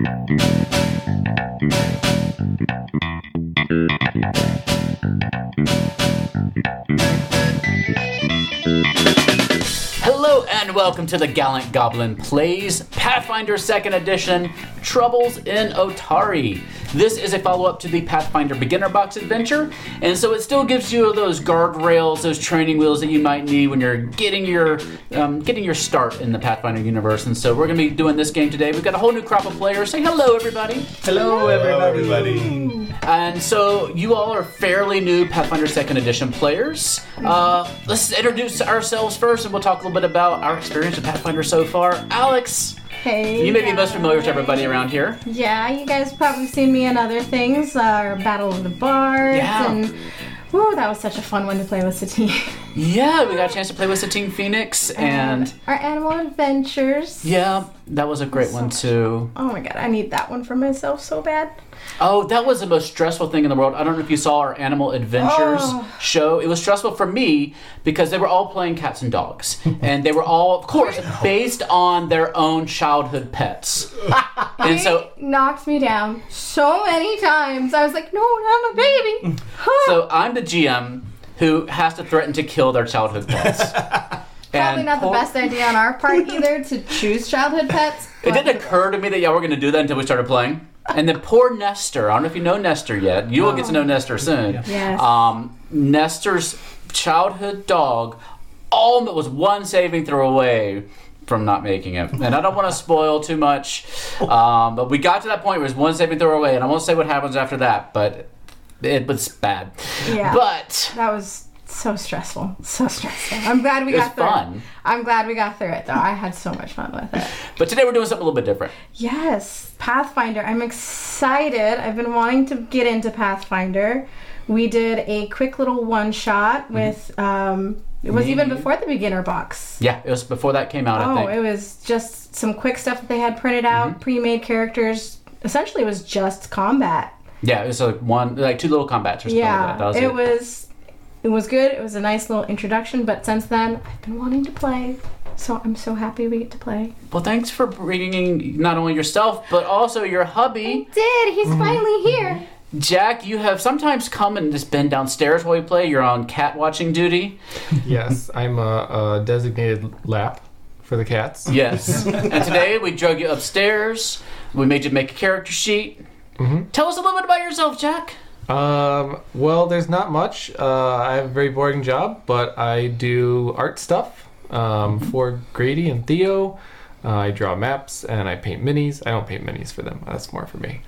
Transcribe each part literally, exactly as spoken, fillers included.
Hello and welcome to the Gallant Goblin Plays Pathfinder second Edition, Troubles in Otari. This is a follow-up to the Pathfinder Beginner Box adventure, and so it still gives you those guardrails, those training wheels that you might need when you're getting your um, getting your start in the Pathfinder universe. And so we're going to be doing this game today. We've got a whole new crop of players. Say hello, everybody. Hello, everybody. Hello, everybody. And so you all are fairly new Pathfinder second Edition players. Uh, let's introduce ourselves first, and we'll talk a little bit about our experience with Pathfinder so far. Alex, hey, you may be guys. most familiar with everybody around here. Yeah, you guys probably seen me in other things, uh, Battle of the Bards, Yeah. and woo, that was such a fun one to play with Satine. Yeah, we got a chance to play with Satine Phoenix, and Our Animal Adventures. yeah, that was a great one too. Oh my god, I need that one for myself so bad. Oh, that was the most stressful thing in the world. I don't know if you saw our Animal Adventures Oh. show. It was stressful for me because they were all playing cats and dogs. And they were all, of course, based on their own childhood pets. And so It knocked me down so many times. I was like, no, I'm a baby. so I'm the G M who has to threaten to kill their childhood pets. Probably And not the poor- best idea on our part either to choose childhood pets. It but- didn't occur to me that, yeah, we're going to do that until we started playing. And then poor Nestor, I don't know if you know Nestor yet. You will get to know Nestor soon. Yes. Um, Nestor's childhood dog almost was one saving throw away from not making it. And I don't want to spoil too much, um, but we got to that point where it was one saving throw away, and I won't say what happens after that, but it was bad. Yeah. But That was so stressful. So stressful. I'm glad we it was got through fun. it. I'm glad we got through it, though. I had so much fun with it. But today we're doing something a little bit different. Yes, Pathfinder. I'm excited. I've been wanting to get into Pathfinder. We did a quick little one-shot with, um, it was Me. even before the beginner box. Yeah, it was before that came out, I Oh, think. it was just some quick stuff that they had printed out, Mm-hmm. pre-made characters. Essentially, it was just combat. Yeah, it was like one, like two little combats or something Yeah, like that. That was it, it. was it was good. It was a nice little introduction, but since then I've been wanting to play. So I'm so happy we get to play. Well, thanks for bringing not only yourself, but also your hubby. Did he's Mm-hmm. finally here? Jack, you have sometimes come and just been downstairs while we play. You're on cat watching duty. Yes, I'm a, a designated lap for the cats. Yes. And today we drug you upstairs. We made you make a character sheet. Mhm. Tell us a little bit about yourself, Jack. Um, well, there's not much. Uh, I have a very boring job, but I do art stuff um, for Grady and Theo. Uh, I draw maps and I paint minis. I don't paint minis for them. That's more for me.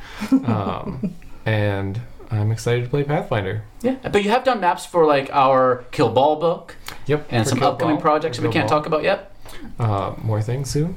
Um, and I'm excited to play Pathfinder. Yeah. But you have done maps for like our Kill Ball book Yep. and for some Kill upcoming Ball, projects for that we Kill can't Ball. talk about yet. Uh, more things soon.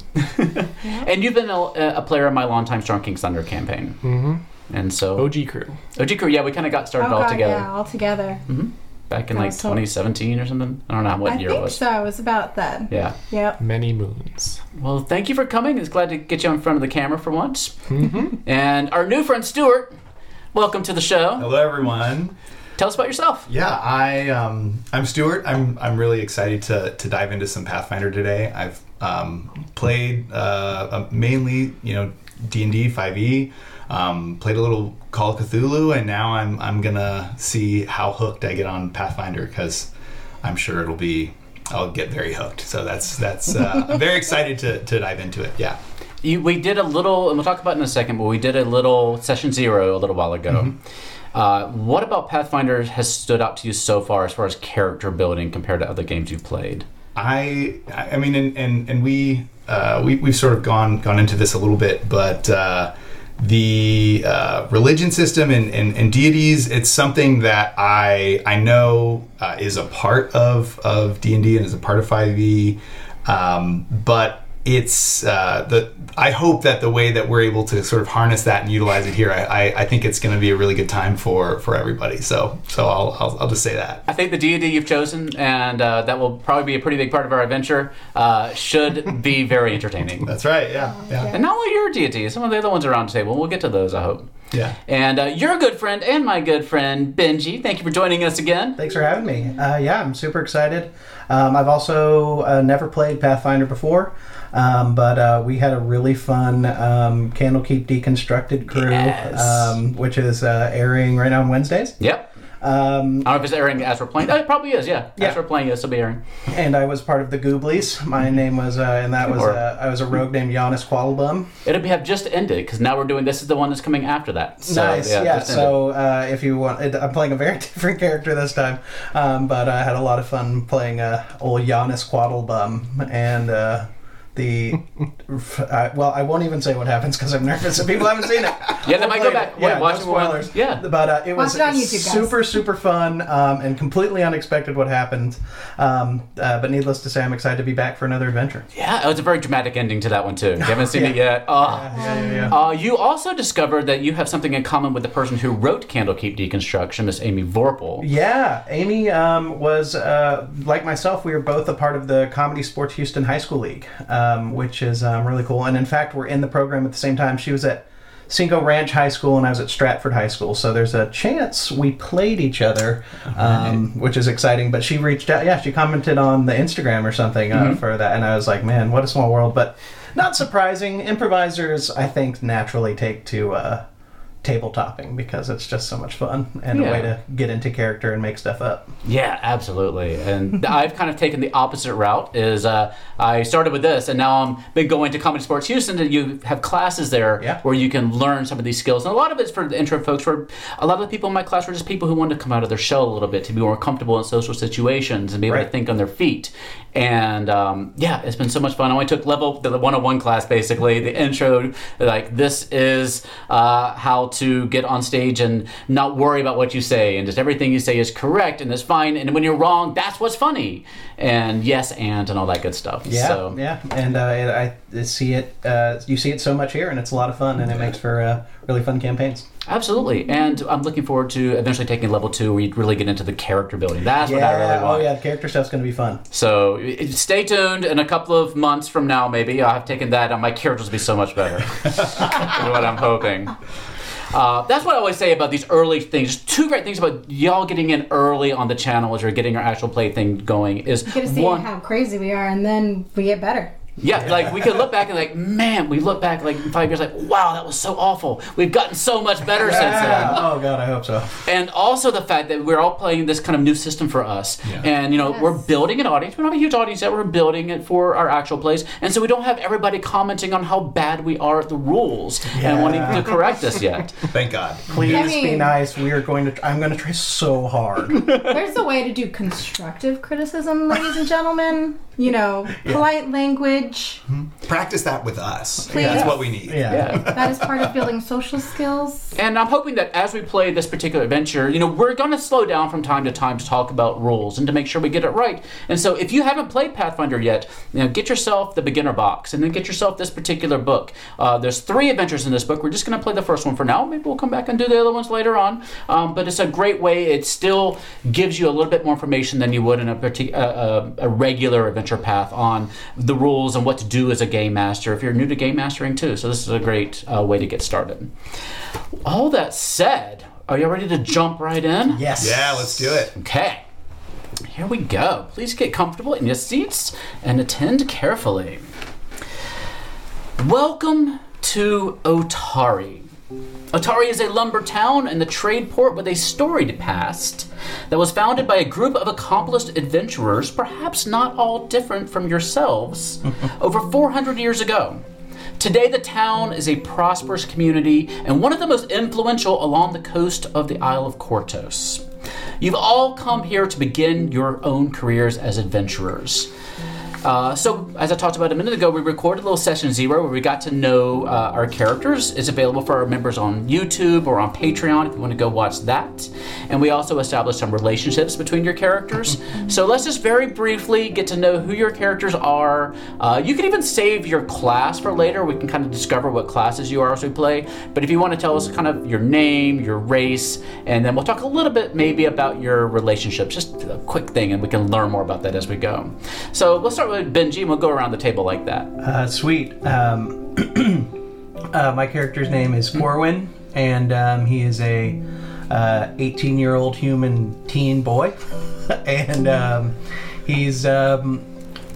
And you've been a, a player in my longtime Strong King's Thunder campaign. Mm-hmm. And so O G crew. O G Crew, yeah, we kind of got started oh all god, together. yeah, all together. hmm Back in That like was so- twenty seventeen or something. I don't know what I year it think was. so. It was about that. Yeah. Yep. Many moons. Well, thank you for coming. It's glad to get you in front of the camera for once. Mm-hmm. And our new friend Stuart, welcome to the show. Hello, everyone. Tell us about yourself. Yeah, I um, I'm Stuart. I'm I'm really excited to to dive into some Pathfinder today. I've um, played uh, mainly, you know, D and D five e. Um, played a little Call of Cthulhu, and now I'm I'm gonna see how hooked I get on Pathfinder, because I'm sure it'll be I'll get very hooked. So that's that's uh, I'm very excited to to dive into it. Yeah. You, we did a little, and we'll talk about it in a second, but we did a little session zero a little while ago. Mm-hmm. Uh, what about Pathfinder has stood out to you so far as far as character building compared to other games you've played? I I mean, and and, and we uh, we we've sort of gone gone into this a little bit, but uh, the uh, religion system and, and, and deities, it's something that I I know uh, is a part of of D and D and is a part of five e, um, but it's uh, the I hope that the way that we're able to sort of harness that and utilize it here, I, I, I think it's going to be a really good time for, for everybody. So so I'll, I'll I'll just say that. I think the deity you've chosen, and uh, that will probably be a pretty big part of our adventure, uh, should be very entertaining. That's right. Yeah. Yeah. And not only your deity, some of the other ones around the table. We'll get to those, I hope. Yeah. And uh, your good friend and my good friend, Benji, thank you for joining us again. Thanks for having me. Uh, yeah, I'm super excited. Um, I've also uh, never played Pathfinder before. Um, but uh, we had a really fun um, Candlekeep Deconstructed crew, Yes. um, which is uh, airing right now on Wednesdays. Yep. Um, I don't know if it's airing as we're playing. Oh, it probably is, yeah. Yeah. As we're playing, yes, it'll be airing. and I was part of the Gooblies. My name was, uh, and that was, Or- uh, I was a rogue named Giannis Qualabum. It'll be, have just ended, because now we're doing, this is the one that's coming after that. So, Nice, yeah. just ended. So uh, if you want, it, I'm playing a very different character this time, um, but I had a lot of fun playing uh, old Giannis Quaddlebum, and uh, the uh, well, I won't even say what happens because I'm nervous and people haven't seen it. Yeah, they might go back. Yeah, Wait, watch no it while- spoilers. yeah. but uh, it was Watch it on YouTube, guys. super, super fun um, and completely unexpected what happened. Um, uh, but needless to say, I'm excited to be back for another adventure. Yeah, it was a very dramatic ending to that one, too. You haven't seen it yet? Oh. Yeah, yeah, yeah. Uh, you also discovered that you have something in common with the person who wrote Candlekeep Deconstruction, Miss Amy Vorpal. Yeah, Amy um, was, uh, like myself, we were both a part of the Comedy Sports Houston High School League, um, which is um, really cool. And in fact, we're in the program at the same time. She was at Cinco Ranch High School and I was at Stratford High School. So there's a chance we played each other, um, which is exciting. But she reached out. Yeah, she commented on the Instagram or something uh, for that. And I was like, man, what a small world. But not surprising. Improvisers, I think, naturally take to uh, tabletopping because it's just so much fun and Yeah. a way to get into character and make stuff up. Yeah, absolutely. And I've kind of taken the opposite route. Is uh, I started with this, and now I'm been going to Comedy Sports Houston, and you have classes there Yeah. where you can learn some of these skills. And a lot of it's for the intro folks. Where a lot of the people in my class were just people who wanted to come out of their shell a little bit, to be more comfortable in social situations and be able to Right. think on their feet. And um, yeah, it's been so much fun. I only took level the one oh one class, basically the intro. Like, this is uh, how to get on stage and not worry about what you say, and just everything you say is correct and is fine. And when you're wrong, that's what's funny. And yes, and and all that good stuff. Yeah, So, yeah, and uh, I, I see it. Uh, you see it so much here, and it's a lot of fun, and it makes for uh, really fun campaigns. absolutely. And I'm looking forward to eventually taking level two, where you really get into the character building. That's what I really Yeah, want. oh yeah, the character stuff's going to be fun. So i- stay tuned. In a couple of months from now, maybe I'll have taken that, and my characters will be so much better. Is what I'm hoping. Uh, that's what I always say about these early things. Two great things about y'all getting in early on the channel as you're getting your actual play thing going is You get to see one. how crazy we are, and then we get better. Yeah, like we could look back and like, man, we look back like in five years, like, wow, that was so awful. We've gotten so much better since then. Yeah. Oh god, I hope so. And also the fact that we're all playing this kind of new system for us. Yeah. And, you know, Yes. we're building an audience. We don't have a huge audience yet. We're building it for our actual plays. And so we don't have everybody commenting on how bad we are at the rules and wanting to correct us yet. Thank God. Please I be mean- nice. We are going to. I'm going to try so hard. There's a way to do constructive criticism, ladies and gentlemen. You know, polite language. Practice that with us. Please. That's what we need. Yeah. Yeah. That is part of building social skills. And I'm hoping that as we play this particular adventure, you know, we're going to slow down from time to time to talk about rules and to make sure we get it right. And so if you haven't played Pathfinder yet, you know, get yourself the beginner box and then get yourself this particular book. Uh, there's three adventures in this book. We're just going to play the first one for now. Maybe we'll come back and do the other ones later on. Um, but it's a great way. It still gives you a little bit more information than you would in a, partic- uh, a, a regular adventure path on the rules and what to do as a game master if you're new to game mastering too. So this is a great uh, way to get started. All that said, are you ready to jump right in? Yes. Yeah, let's do it. Okay. Here we go. Please get comfortable in your seats and attend carefully. Welcome to Otari. Otari is a lumber town in the trade port with a storied past that was founded by a group of accomplished adventurers, perhaps not all different from yourselves, over four hundred years ago. Today, the town is a prosperous community and one of the most influential along the coast of the Isle of Kortos. You've all come here to begin your own careers as adventurers. Uh, so, as I talked about a minute ago, we recorded a little session zero where we got to know uh, our characters. It's available for our members on YouTube or on Patreon if you want to go watch that. And we also established some relationships between your characters. So let's just very briefly get to know who your characters are. Uh, you can even save your class for later. We can kind of discover what classes you are as we play. But if you want to tell us kind of your name, your race, and then we'll talk a little bit maybe about your relationships. Just a quick thing, and we can learn more about that as we go. So let's start with Benji, and we'll go around the table like that. Uh, sweet. Um, uh, my character's name is Corwin, and um, he is a uh, eighteen-year-old human teen boy, and um, he's um,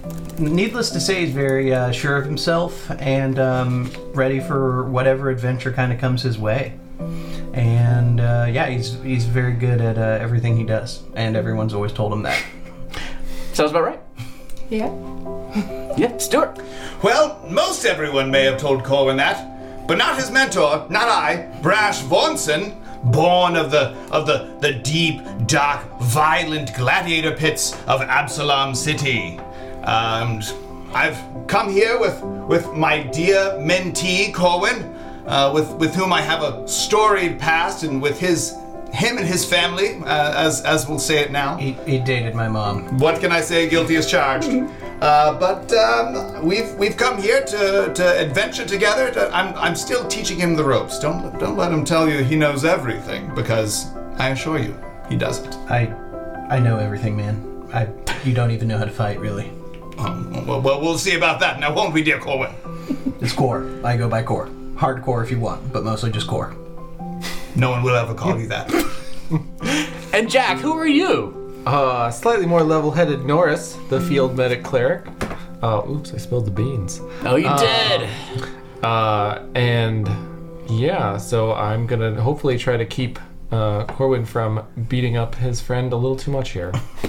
needless to say, he's very uh, sure of himself and um, ready for whatever adventure kind of comes his way. And uh, yeah, he's he's very good at uh, everything he does, and everyone's always told him that. Sounds about right. Yeah. Yeah, Stuart. Well, most everyone may have told Corwin that, but not his mentor, not I, Brash Vonson, born of the of the, the deep, dark, violent gladiator pits of Absalom City. Um, I've come here with with my dear mentee, Corwin, uh, with with whom I have a storied past, and with his him and his family, uh, as as we'll say it now. He, he dated my mom. What can I say? Guilty as charged. Uh, but um, we've we've come here to, to adventure together. To, I'm I'm still teaching him the ropes. Don't don't let him tell you he knows everything, because I assure you, he doesn't. I I know everything, man. I you don't even know how to fight, really. Um, well, well, we'll see about that now, won't we, dear Corwin? It's core. I go by core. Hardcore if you want, but mostly just core. No one will ever call you that. And Jack, who are you? Uh, slightly more level-headed Norris, the field medic cleric. Uh, oops, I spilled the beans. Oh, you Uh, did. Uh, and yeah, so I'm gonna hopefully try to keep uh, Corwin from beating up his friend a little too much here.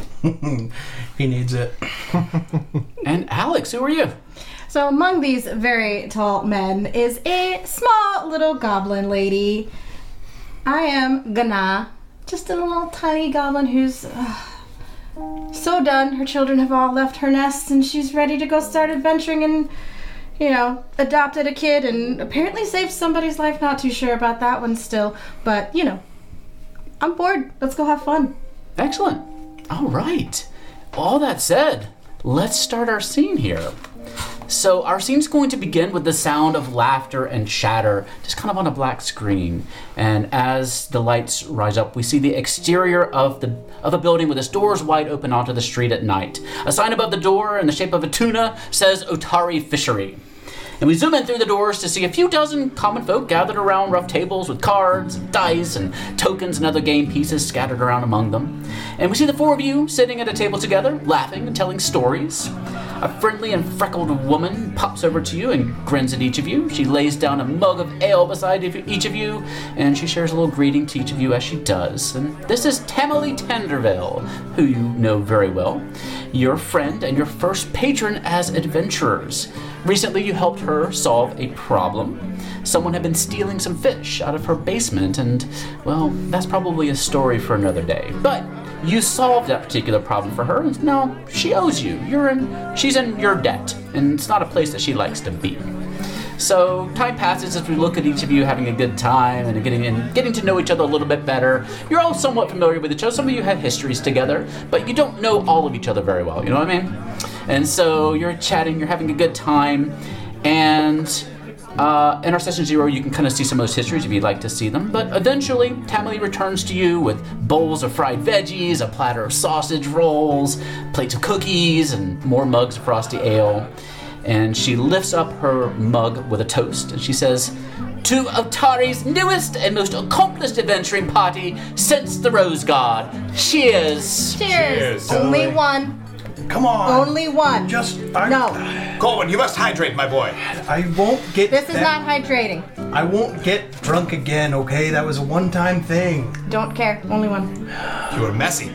He needs it. And Alex, who are you? So among these very tall men is a small little goblin lady. I am Gana, just a little tiny goblin who's uh, so done. Her children have all left her nest, and she's ready to go start adventuring and, you know, adopted a kid and apparently saved somebody's life. Not too sure about that one still, but, you know, I'm bored. Let's go have fun. Excellent. All right. All that said, let's start our scene here. So our scene's going to begin with the sound of laughter and chatter, just kind of on a black screen. And as the lights rise up, we see the exterior of the of a building with its doors wide open onto the street at night. A sign above the door in the shape of a tuna says Otari Fishery. And we zoom in through the doors to see a few dozen common folk gathered around rough tables with cards, dice, and tokens and other game pieces scattered around among them. And we see the four of you sitting at a table together, laughing and telling stories. A friendly and freckled woman pops over to you and grins at each of you. She lays down a mug of ale beside each of you, and she shares a little greeting to each of you as she does. And this is Tamily Tenderville, who you know very well, your friend and your first patron as adventurers. Recently, you helped her solve a problem. Someone had been stealing some fish out of her basement, and, well, that's probably a story for another day. But you solved that particular problem for her, and now she owes you. You're in, she's in your debt, and it's not a place that she likes to be. So time passes as we look at each of you having a good time and getting in, getting to know each other a little bit better. You're all somewhat familiar with each other. Some of you have histories together, but you don't know all of each other very well. You know what I mean? And so you're chatting, you're having a good time, and uh, in our session zero, you can kind of see some of those histories if you'd like to see them. But eventually, Tamily returns to you with bowls of fried veggies, a platter of sausage rolls, plates of cookies, and more mugs of frosty ale. And she lifts up her mug with a toast, and she says, "To Otari's newest and most accomplished adventuring party since the Rose God. Cheers!" Cheers. Cheers. Only one. Come on. Only one. Just I, No. Corwin, you must hydrate, my boy. I won't get. This is that- not hydrating. I won't get drunk again. Okay, that was a one-time thing. Don't care. Only one. You are messy.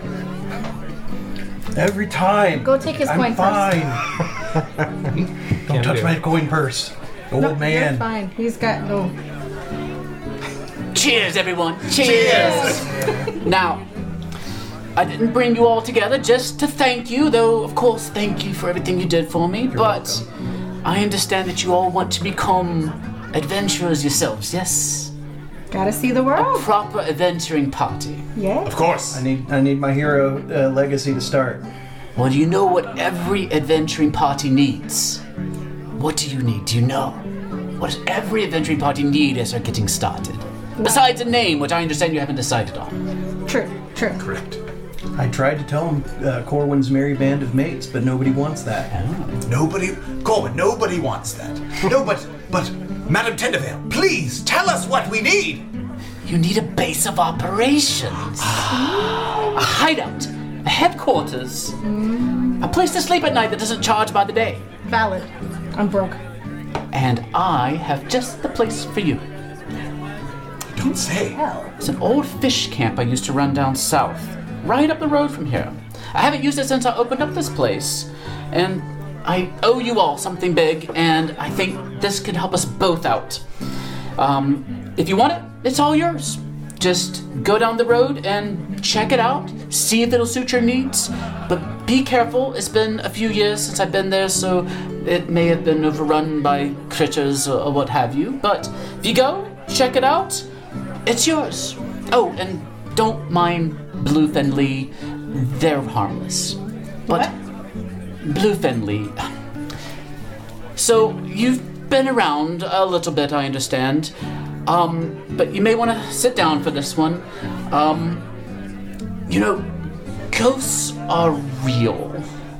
Every time. Go take his I'm coin fine. Can't Don't touch do my it. coin purse. Old No, You're man. fine. He's got no. Cheers, everyone! Cheers! Now, I didn't bring you all together just to thank you, though, of course, thank you for everything you did for me, but I understand that you all want to become adventurers yourselves, yes? Gotta see the world. Proper adventuring party. Yeah. Of course. I need I need my hero uh, legacy to start. Well, do you know what every adventuring party needs? What do you need? Do you know? What does every adventuring party need as they're getting started? Besides a name, which I understand you haven't decided on. True. True. Correct. I tried to tell him uh, Corwin's merry band of mates, but nobody wants that. Nobody, Corwin, nobody wants that. No, but, but, Madam Tenderville, please tell us what we need. You need a base of operations. A hideout. A headquarters. a place to sleep at night that doesn't charge by the day. Valid. I'm broke. And I have just the place for you. Don't say. Hell. It's an old fish camp I used to run down south, right up the road from here. I haven't used it since I opened up this place, and I owe you all something big, and I think this could help us both out. Um, if you want it, it's all yours. Just go down the road and check it out, see if it'll suit your needs. But be careful, it's been a few years since I've been there, so it may have been overrun by critters or, or what have you. But if you go, check it out, it's yours. Oh, and don't mind Bluefin Lee, they're harmless. But What? Bluefin Lee. So you've been around a little bit, I understand. Um, but you may want to sit down for this one. Um, you know, ghosts are real.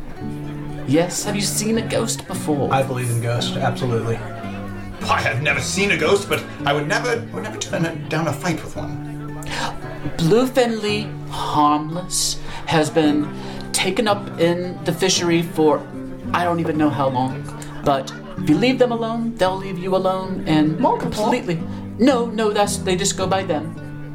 Yes, have you seen a ghost before? I believe in ghosts, absolutely. Why, I've never seen a ghost, but I would never, would never turn a, down a fight with one. Bluefin Lee, harmless, has been taken up in the fishery for I don't even know how long. But if you leave them alone, they'll leave you alone and Multiple? completely. No, no, that's they just go by them.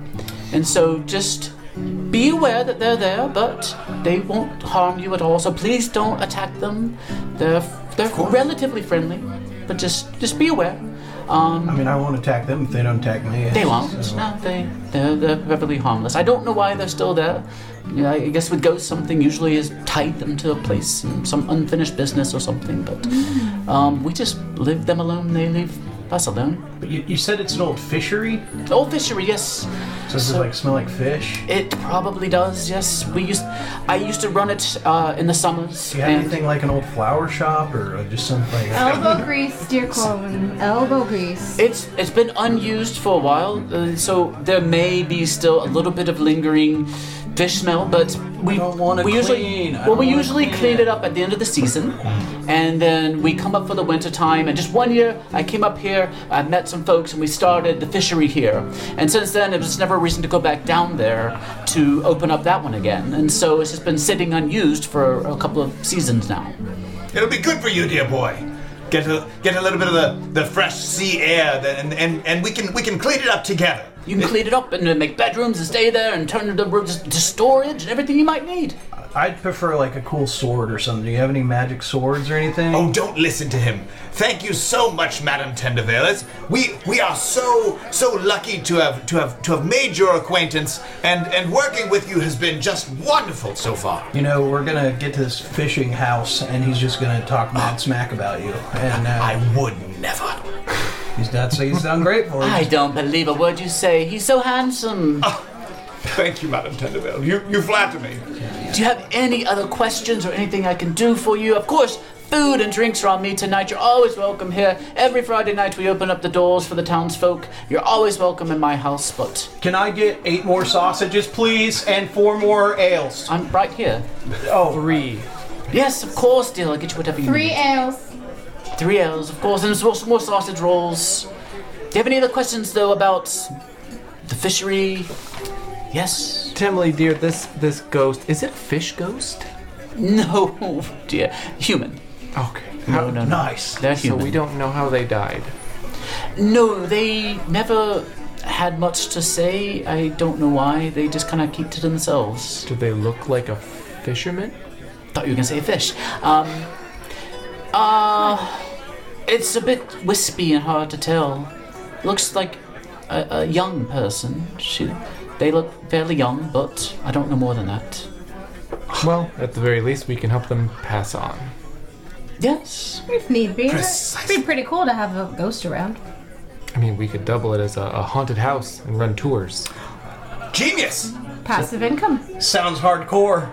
And so just be aware that they're there, but they won't harm you at all. So please don't attack them. They're they're relatively friendly, but just just be aware. Um, I mean, I won't attack them if they don't attack me. They won't. So- No, they they're, they're perfectly harmless. I don't know why they're still there. You know, I guess with ghosts, something usually has tied them to a place, some unfinished business or something. But um, we just leave them alone. They leave us alone. But you, you said it's an old fishery? Old fishery, yes. So does it like smell like fish? It probably does. Yes, we used. I used to run it uh, in the summers. Do you have and- anything like an old flower shop or just something like Elbow grease, dear Corwin. Elbow grease. It's it's been unused for a while, uh, so there may be still a little bit of lingering fish smell, but we don't wanna we usually clean. I well we don't wanna usually clean clean it. it up at the end of the season, and then we come up for the winter time. And just one year, I came up here, I met some folks, and we started the fishery here. And since then, it was never a reason to go back down there to open up that one again. And so it's just been sitting unused for a couple of seasons now. It'll be good for you, dear boy. Get a get a little bit of the, the fresh sea air, that, and, and and we can we can clean it up together. You can clean it up and uh, make bedrooms and stay there and turn the rooms to storage and everything you might need. I'd prefer like a cool sword or something. Do you have any magic swords or anything? Oh, don't listen to him. Thank you so much, Madame Tenderville. It's, we we are so so lucky to have to have to have made your acquaintance, and and working with you has been just wonderful so far. You know, we're gonna get to this fishing house, and he's just gonna talk mad smack about you. And uh, I would never. he's not saying he's ungrateful. He's I don't believe a word you say. He's so handsome. Thank you, Madame Tenderville. You you flatter me. Do you have any other questions or anything I can do for you? Of course, food and drinks are on me tonight. You're always welcome here. Every Friday night we open up the doors for the townsfolk. You're always welcome in my house, but Can I get eight more sausages, please, and four more ales? I'm right here. Oh, Three. Yes, of course, dear. I'll get you whatever you Three need. ales. Three L's, of course, and some more sausage rolls. Do you have any other questions, though, about the fishery? Yes? Timely, dear, this this ghost, is it a fish ghost? No, dear. Human. Okay. No, no, no. nice. They're So human. we don't know how they died. No, they never had much to say. I don't know why. They just kind of keep to themselves. Do they look like a fisherman? Thought you were gonna say fish. Um, uh, it's a bit wispy and hard to tell. Looks like a, a young person. She, they look fairly young, but I don't know more than that. Well, at the very least, we can help them pass on. Yes. If need be. It'd Precisely. be pretty cool to have a ghost around. I mean, we could double it as a, a haunted house and run tours. Genius. Passive income. Sounds hardcore.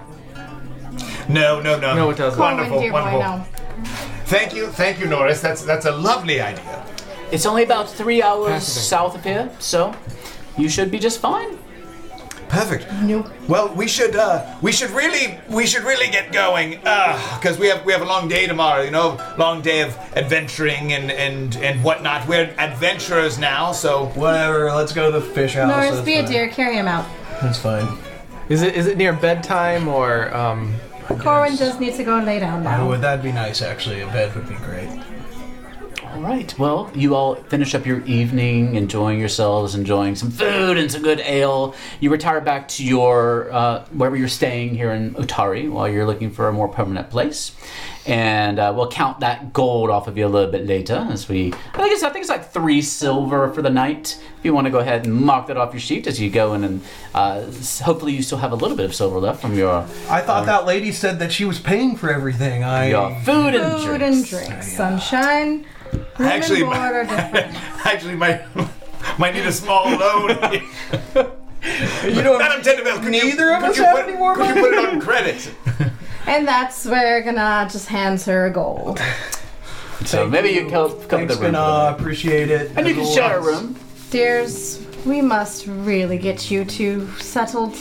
No, no, no. No, it doesn't. Corwin, Wonderful, dear boy, wonderful. no. Thank you, thank you, Norris. That's that's a lovely idea. It's only about three hours Fascinating. south of here, so you should be just fine. Perfect. Nope. Well, we should uh, we should really we should really get going because we have we have a long day tomorrow. You know, long day of adventuring and and and whatnot. We're adventurers now, so Whatever, let's go to the fish house. Norris, that's be a fine. dear, carry him out. That's fine. Is it is it near bedtime or um Corwin just needs to go and lay down now. Oh, that'd be nice, actually. A bed would be great. All right. Well, you all finish up your evening, enjoying yourselves, enjoying some food and some good ale. You retire back to your uh, wherever you're staying here in Otari while you're looking for a more permanent place. And uh, we'll count that gold off of you a little bit later as we. I think it's I think it's like three silver for the night. If you want to go ahead and mark that off your sheet as you go in, and uh, hopefully you still have a little bit of silver left from your I thought that lady said that she was paying for everything. I your food and Food drinks. and drinks. Sunshine. Room Actually, and board my- are different. Actually, might might need a small loan. You know, Madam Tendeville, could neither you, of could us you have put, any more could you money? put it on credit? And that's where Gana just hands her gold. So Thank maybe you can come, come Thanks, to the room. Gana. Appreciate it. And you can As share a always. room. Dears, we must really get you two settled.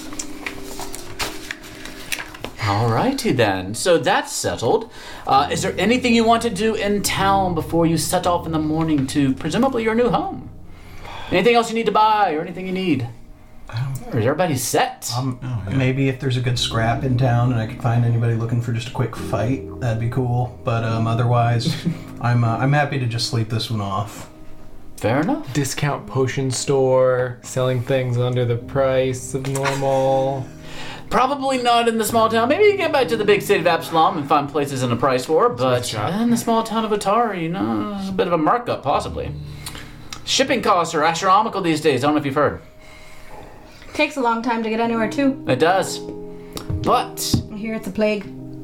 Alrighty then. So that's settled. Uh, is there anything you want to do in town before you set off in the morning to presumably your new home? Anything else you need to buy or anything you need? Or is everybody set? Um, Oh, yeah. Maybe if there's a good scrap in town and I could find anybody looking for just a quick fight, that'd be cool. But um, otherwise, I'm uh, I'm happy to just sleep this one off. Fair enough. Discount potion store, selling things under the price of normal. Probably not in the small town. Maybe you get back to the big city of Absalom and find places in the price war, but shot. in the small town of Atari, you know, there's a bit of a markup, possibly. Shipping costs are astronomical these days. I don't know if you've heard. Takes a long time to get anywhere too. It does. But I hear it's a plague.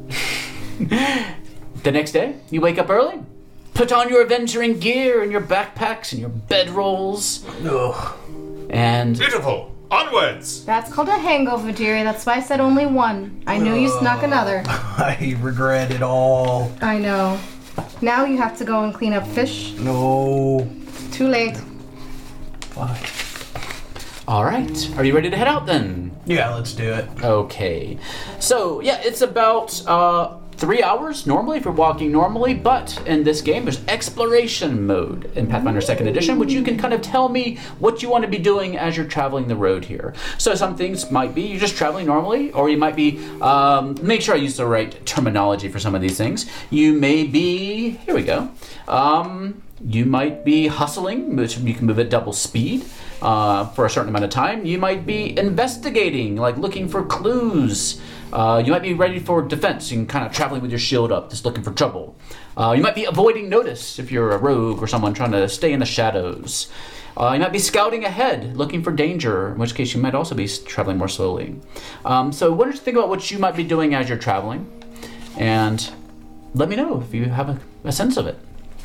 the next day, you wake up early, put on your adventuring gear and your backpacks and your bedrolls, Ugh. and Beautiful. Onwards. That's called a hangover, dearie. That's why I said only one. I knew you snuck another. I regret it all. I know. Now you have to go and clean up fish. No. Too late. Fuck. all right. Are you ready to head out then? Yeah, let's do it. Okay. So, yeah, it's about uh, three hours normally if you're walking normally, but in this game there's exploration mode in Pathfinder second Edition, which you can kind of tell me what you want to be doing as you're traveling the road here. So some things might be you're just traveling normally, or you might be, um, make sure I use the right terminology for some of these things. You may be, here we go, um, you might be hustling, which you can move at double speed. Uh, for a certain amount of time. You might be investigating, like looking for clues. Uh, you might be ready for defense and kind of traveling with your shield up, just looking for trouble. Uh, you might be avoiding notice if you're a rogue or someone trying to stay in the shadows. Uh, you might be scouting ahead, looking for danger, in which case you might also be s- traveling more slowly. Um, so why don't you think about what you might be doing as you're traveling, and let me know if you have a, a sense of it.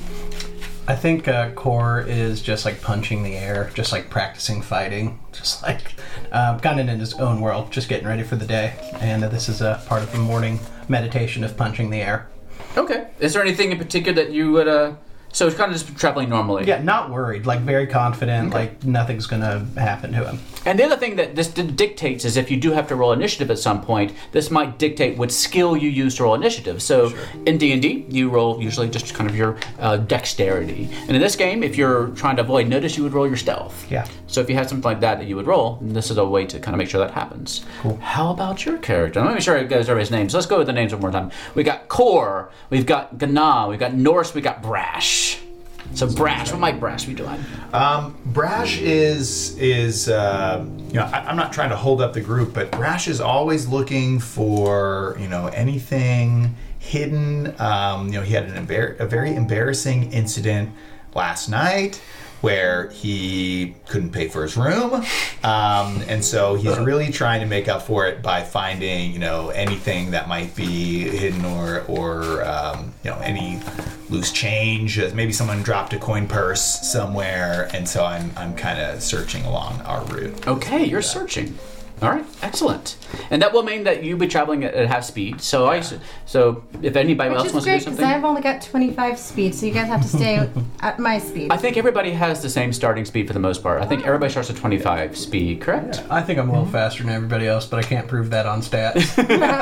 I think uh, Core is just like punching the air, just like practicing fighting, just like uh, kind of in his own world, just getting ready for the day. And uh, this is a part of the morning meditation of punching the air. Okay. Is there anything in particular that you would, uh, so it's kind of just traveling normally? Yeah, not worried, like very confident, like nothing's gonna happen to him. And the other thing that this d- dictates is if you do have to roll initiative at some point, this might dictate what skill you use to roll initiative. So in D and D, you roll usually just kind of your uh, dexterity. And in this game, if you're trying to avoid notice, you would roll your stealth. Yeah. So if you had something like that that you would roll, this is a way to kind of make sure that happens. Cool. How about your character? Let me make sure I guys everybody's names. Let's go with the names one more time. We got Core, we've got Gana, we've got Norse, we got Brash. So Brash, what might Brash be doing? Um, Brash is is uh, you know I, I'm not trying to hold up the group, but Brash is always looking for you know anything hidden. Um, you know he had an embar- a very embarrassing incident last night where he couldn't pay for his room, um, and so he's really trying to make up for it by finding you know anything that might be hidden or or um, you know any loose change. Uh, Maybe someone dropped a coin purse somewhere, and so I'm I'm kind of searching along our route. Okay, you're searching. All right, excellent. And that will mean that you'll be traveling at, at half speed. So I, so if anybody Which else is wants great to do because something, I've only got twenty-five speed, so you guys have to stay at my speed. I think everybody has the same starting speed for the most part. I think everybody starts at twenty-five speed, correct? I think I'm a little faster than everybody else, but I can't prove that on stats.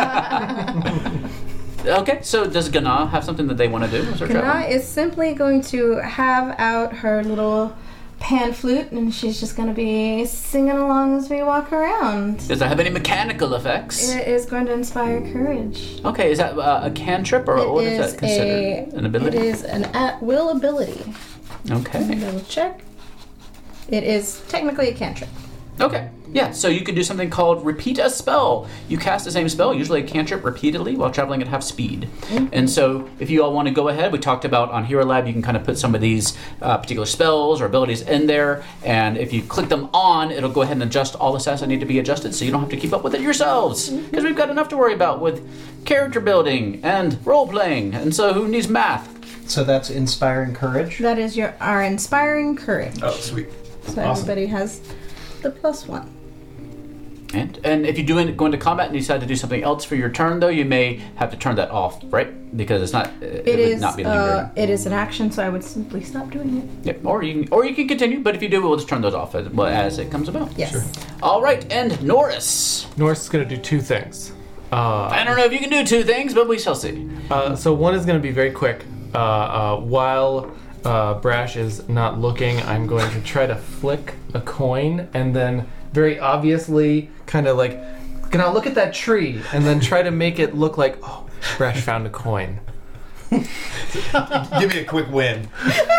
Okay, so does Gana have something that they want to do as they're Gana traveling? is simply going to have out her little pan flute, and she's just going to be singing along as we walk around. Does that have any mechanical effects? It is going to inspire courage. Okay, is that uh, a cantrip or It what is is that considered? a, An ability? It is an at-will ability. Okay. Double check. It is technically a cantrip. Okay. Yeah, so you could do something called repeat a spell. You cast the same spell, usually a cantrip, repeatedly while traveling at half speed. Mm-hmm. And so if you all want to go ahead, we talked about on Hero Lab, you can kind of put some of these uh, particular spells or abilities in there. And if you click them on, it'll go ahead and adjust all the stats that need to be adjusted so you don't have to keep up with it yourselves. Because mm-hmm. we've got enough to worry about with character building and role-playing. And so who needs math? So that's inspiring courage. That is your our inspiring courage. Oh, sweet. So Awesome. Everybody has the plus one. And and if you do go into combat and you decide to do something else for your turn, though, you may have to turn that off, right? Because it's not. It, It would is. not be lingering. Uh, it is an action, so I would simply stop doing it. Yep. Or you can, or you can continue, but if you do, we'll just turn those off as, well, as it comes about. Yes. Sure. All right, and Norris. Norris is going to do two things. Uh, I don't know if you can do two things, but we shall see. uh, so one is going to be very quick. Uh, uh, while uh, Brash is not looking, I'm going to try to flick a coin and then very obviously kind of like, gonna look at that tree and then try to make it look like, oh, Brash found a coin. Give me a quick win.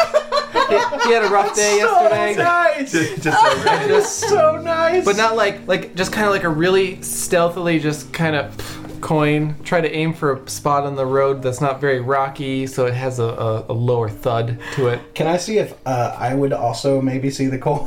He had a rough day yesterday. Nice. Just, just so ready. Just, So nice. but not like like just kind of like a really stealthily just kind of coin. Try to aim for a spot on the road that's not very rocky, so it has a, a, a lower thud to it. Can I see if uh, I would also maybe see the coin?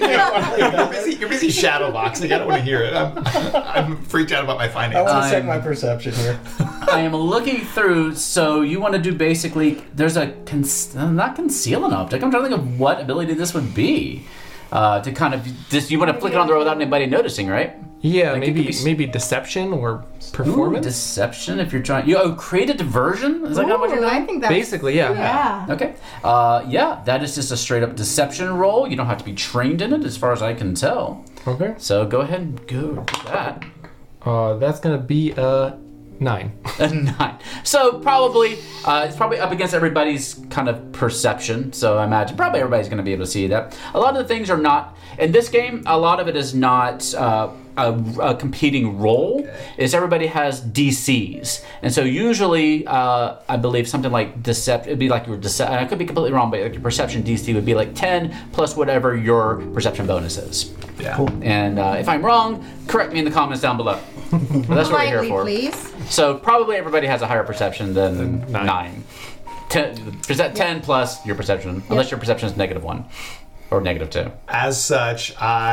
You're busy, you're busy shadow boxing. I don't want to hear it. I'm, I'm freaked out about my I finances. want to check I'm- my perception here. I am looking through, so you want to do basically, there's a, con- not conceal an object, I'm trying to think of what ability this would be. Uh, to kind of, just you want to flick it on the road without anybody noticing, right? Yeah, Like, it maybe could be- maybe deception or Ooh, performance. deception, if you're trying, you, oh, create a diversion? Is that kind of what you're Ooh, doing? I think that's Basically, yeah. Yeah. Okay. Uh, yeah, that is just a straight up deception roll. You don't have to be trained in it, as far as I can tell. Okay. So go ahead and go do that. Uh, that's gonna be a nine. A nine. So probably, uh, it's probably up against everybody's kind of perception. So I imagine probably everybody's going to be able to see that. A lot of the things are not, in this game, a lot of it is not uh, a, a competing role. Okay. Is everybody has D Cs. And so usually, uh, I believe something like Decept, it'd be like your Decept, I could be completely wrong, but like your perception D C would be like ten plus whatever your perception bonus is. Yeah. Cool. And uh, if I'm wrong, correct me in the comments down below. But that's what we're here Politely, for. please. So probably everybody has a higher perception than Nine. nine. Ten, perce- ten plus your perception, unless your perception is negative one or negative two. As such,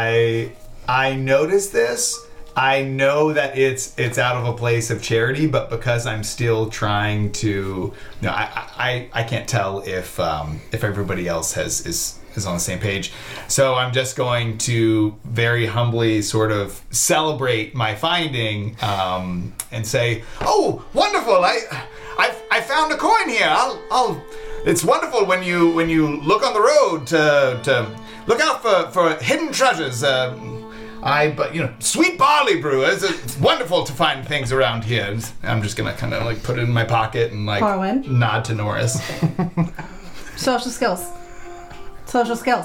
I I notice this. I know that it's it's out of a place of charity, but because I'm still trying to, no, I I, I can't tell if um, if everybody else has is is on the same page. So I'm just going to very humbly sort of celebrate my finding um, and say, "Oh, wonderful! I I I found a coin here. I'll I'll." It's wonderful when you when you look on the road to to look out for for hidden treasures. Uh, I, but you know, sweet barley brewers. It's wonderful to find things around here. I'm just gonna kind of like put it in my pocket and like Corwin. nod to Norris. Social skills. Social skills.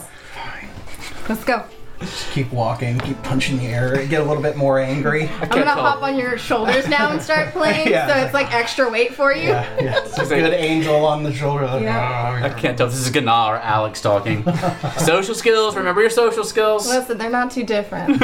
Let's go. Just keep walking, keep punching the air, get a little bit more angry. I'm gonna hop on your shoulders now and start playing, Yeah. so it's like extra weight for you. Yeah, yeah. It's a good angel on the shoulder. Like, Yeah. I can't tell if this is Gana or Alex talking. Social skills, remember your social skills. Listen, they're not too different.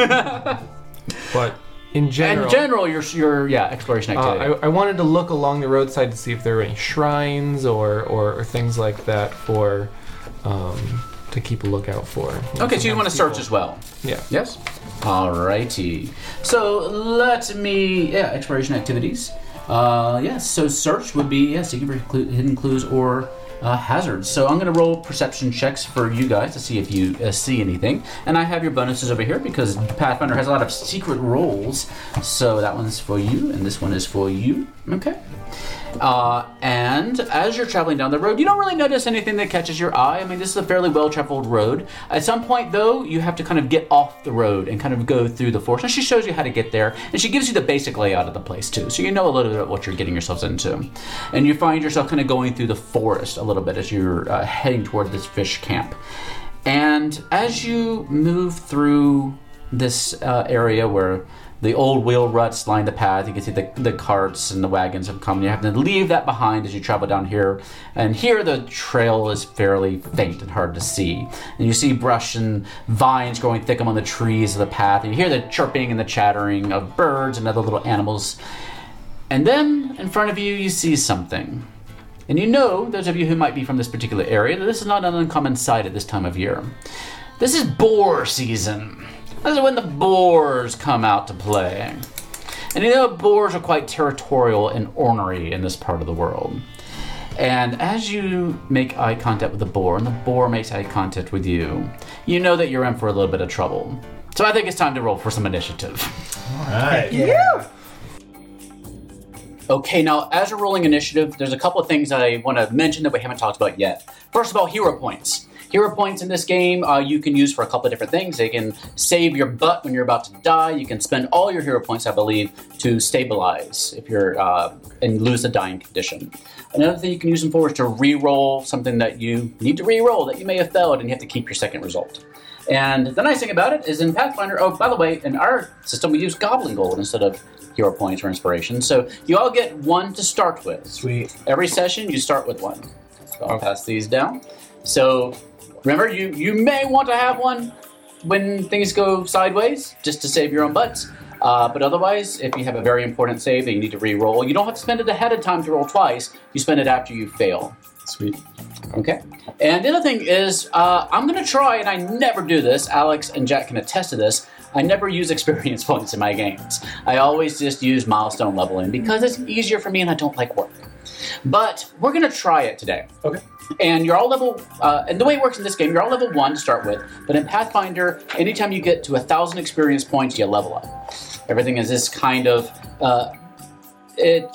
But in general, In general, your, your yeah, exploration uh, activity. I, I wanted to look along the roadside to see if there were any shrines or, or, or things like that for um, to keep a lookout for. Okay, so you want to search as well. Yeah. Yes? Alrighty. So let me, yeah, exploration activities. Uh, yes, so search would be, yeah, seeking for clu- hidden clues or uh, hazards. So I'm going to roll perception checks for you guys to see if you uh, see anything. And I have your bonuses over here because Pathfinder has a lot of secret rolls. So that one's for you, and this one is for you. Okay. Uh, and as you're traveling down the road, you don't really notice anything that catches your eye. I mean, this is a fairly well-traveled road. At some point, though, you have to kind of get off the road and kind of go through the forest. And she shows you how to get there, and she gives you the basic layout of the place, too. So you know a little bit of what you're getting yourselves into. And you find yourself kind of going through the forest a little bit as you're uh, heading toward this fish camp. And as you move through this uh, area where the old wheel ruts line the path, you can see the, the carts and the wagons have come. You have to leave that behind as you travel down here. And here the trail is fairly faint and hard to see. And you see brush and vines growing thick among the trees of the path. And you hear the chirping and the chattering of birds and other little animals. And then in front of you, you see something. And you know, those of you who might be from this particular area, that this is not an uncommon sight at this time of year. This is boar season. This is when the boars come out to play. And you know, boars are quite territorial and ornery in this part of the world. And as you make eye contact with the boar, and the boar makes eye contact with you, you know that you're in for a little bit of trouble. So I think it's time to roll for some initiative. All right. Yeah. Okay, now as you're rolling initiative, there's a couple of things I want to mention that we haven't talked about yet. First of all, hero points. Hero points in this game uh, you can use for a couple of different things. They can save your butt when you're about to die. You can spend all your hero points, I believe, to stabilize if you're uh, and lose the dying condition. Another thing you can use them for is to re-roll something that you need to re-roll that you may have failed, and you have to keep your second result. And the nice thing about it is in Pathfinder, oh, by the way, in our system we use Goblin Gold instead of hero points or inspiration. So you all get one to start with. Sweet. Every session you start with one. So I'll pass these down. So remember, you, you may want to have one when things go sideways, just to save your own butts. Uh, but otherwise, if you have a very important save that you need to re-roll, you don't have to spend it ahead of time to roll twice. You spend it after you fail. Sweet. Okay. And the other thing is, uh, I'm going to try, and I never do this, Alex and Jack can attest to this, I never use experience points in my games. I always just use milestone leveling because it's easier for me and I don't like work. But we're going to try it today. Okay. And you're all level, uh, and the way it works in this game, you're all level one to start with, but in Pathfinder, anytime you get to a thousand experience points, you level up. Everything is this kind of, uh, it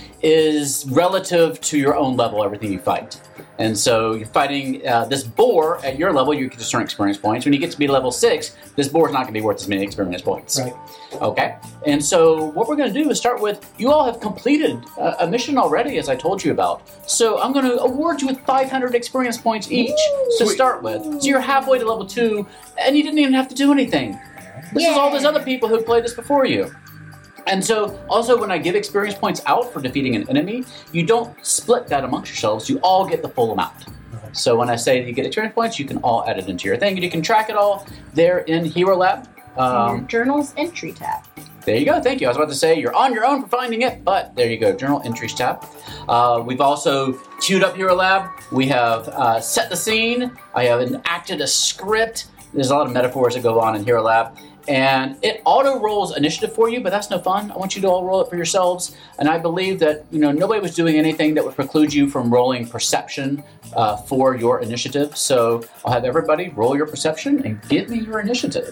is relative to your own level, everything you fight. And so you're fighting uh, this boar at your level, you can just earn experience points. When you get to be level six, this boar is not going to be worth as many experience points. Right. Okay. And so what we're going to do is start with, you all have completed uh, a mission already, as I told you about. So I'm going to award you with five hundred experience points each to Sweet. start with. So you're halfway to level two, and you didn't even have to do anything. This is all those other people who played this before you. And so, also, when I give experience points out for defeating an enemy, you don't split that amongst yourselves. You all get the full amount. So when I say you get experience points, you can all add it into your thing. And you can track it all there in Hero Lab. Um, Um, Journals entry tab. there you go. Thank you. I was about to say you're on your own for finding it, but there you go. Journal Entries tab. Uh, we've also queued up Hero Lab. We have uh, set the scene. I have enacted a script. There's a lot of metaphors that go on in Hero Lab. And it auto rolls initiative for you, but that's no fun. I want you to all roll it for yourselves. And I believe that, you know, nobody was doing anything that would preclude you from rolling perception uh, for your initiative. So I'll have everybody roll your perception and give me your initiative.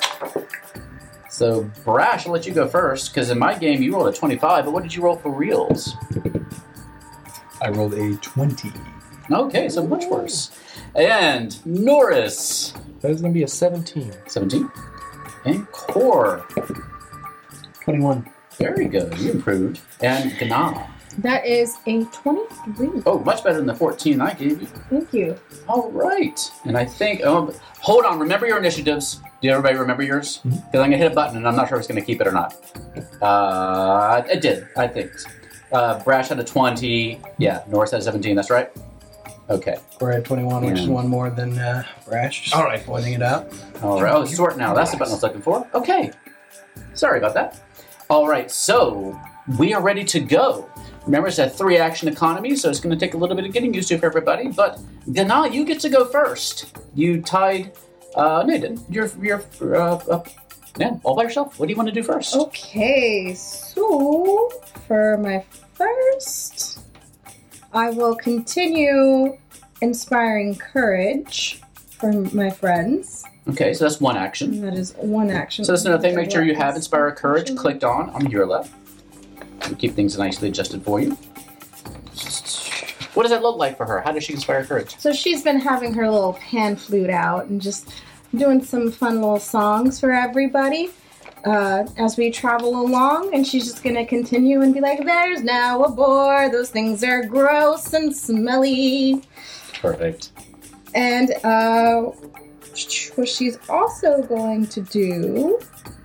So Brash, I'll let you go first, because in my game you rolled a twenty-five, but what did you roll for reals? I rolled a twenty. Okay, so much worse. And Norris, That is going to be a seventeen. seventeen. And Core, twenty-one. very good, you improved. And Gana. That is a twenty-three. Oh, much better than the fourteen I gave you. Thank you. All right. And I think, oh, hold on, remember your initiatives. Do everybody remember yours? Because I'm going to hit a button and I'm not sure if it's going to keep it or not. Uh, it did, I think. Uh, Brash had a twenty. Yeah, Norris had a seventeen, that's right? Okay. We're at twenty-one, which is Yeah. one more than uh, Brash. Just All right. pointing it out. All right. Oh, sort now. That's the button I was looking for. Okay. Sorry about that. All right. So we are ready to go. Remember, it's a three-action economy, so it's going to take a little bit of getting used to for everybody. But Gana, you get to go first. You tied. Uh, no, you didn't. You're you're uh, uh, yeah, all by yourself. What do you want to do first? Okay, so for my first, I will continue inspiring courage for my friends. Okay, so that's one action. And that is one action. So that's another thing. Make sure you have Inspire Courage clicked on on your left. We'll keep things nicely adjusted for you. What does that look like for her? How does she inspire courage? So she's been having her little pan flute out and just doing some fun little songs for everybody uh, as we travel along. And she's just going to continue and be like, there's now a boar. Those things are gross and smelly. Perfect. And uh, what she's also going to do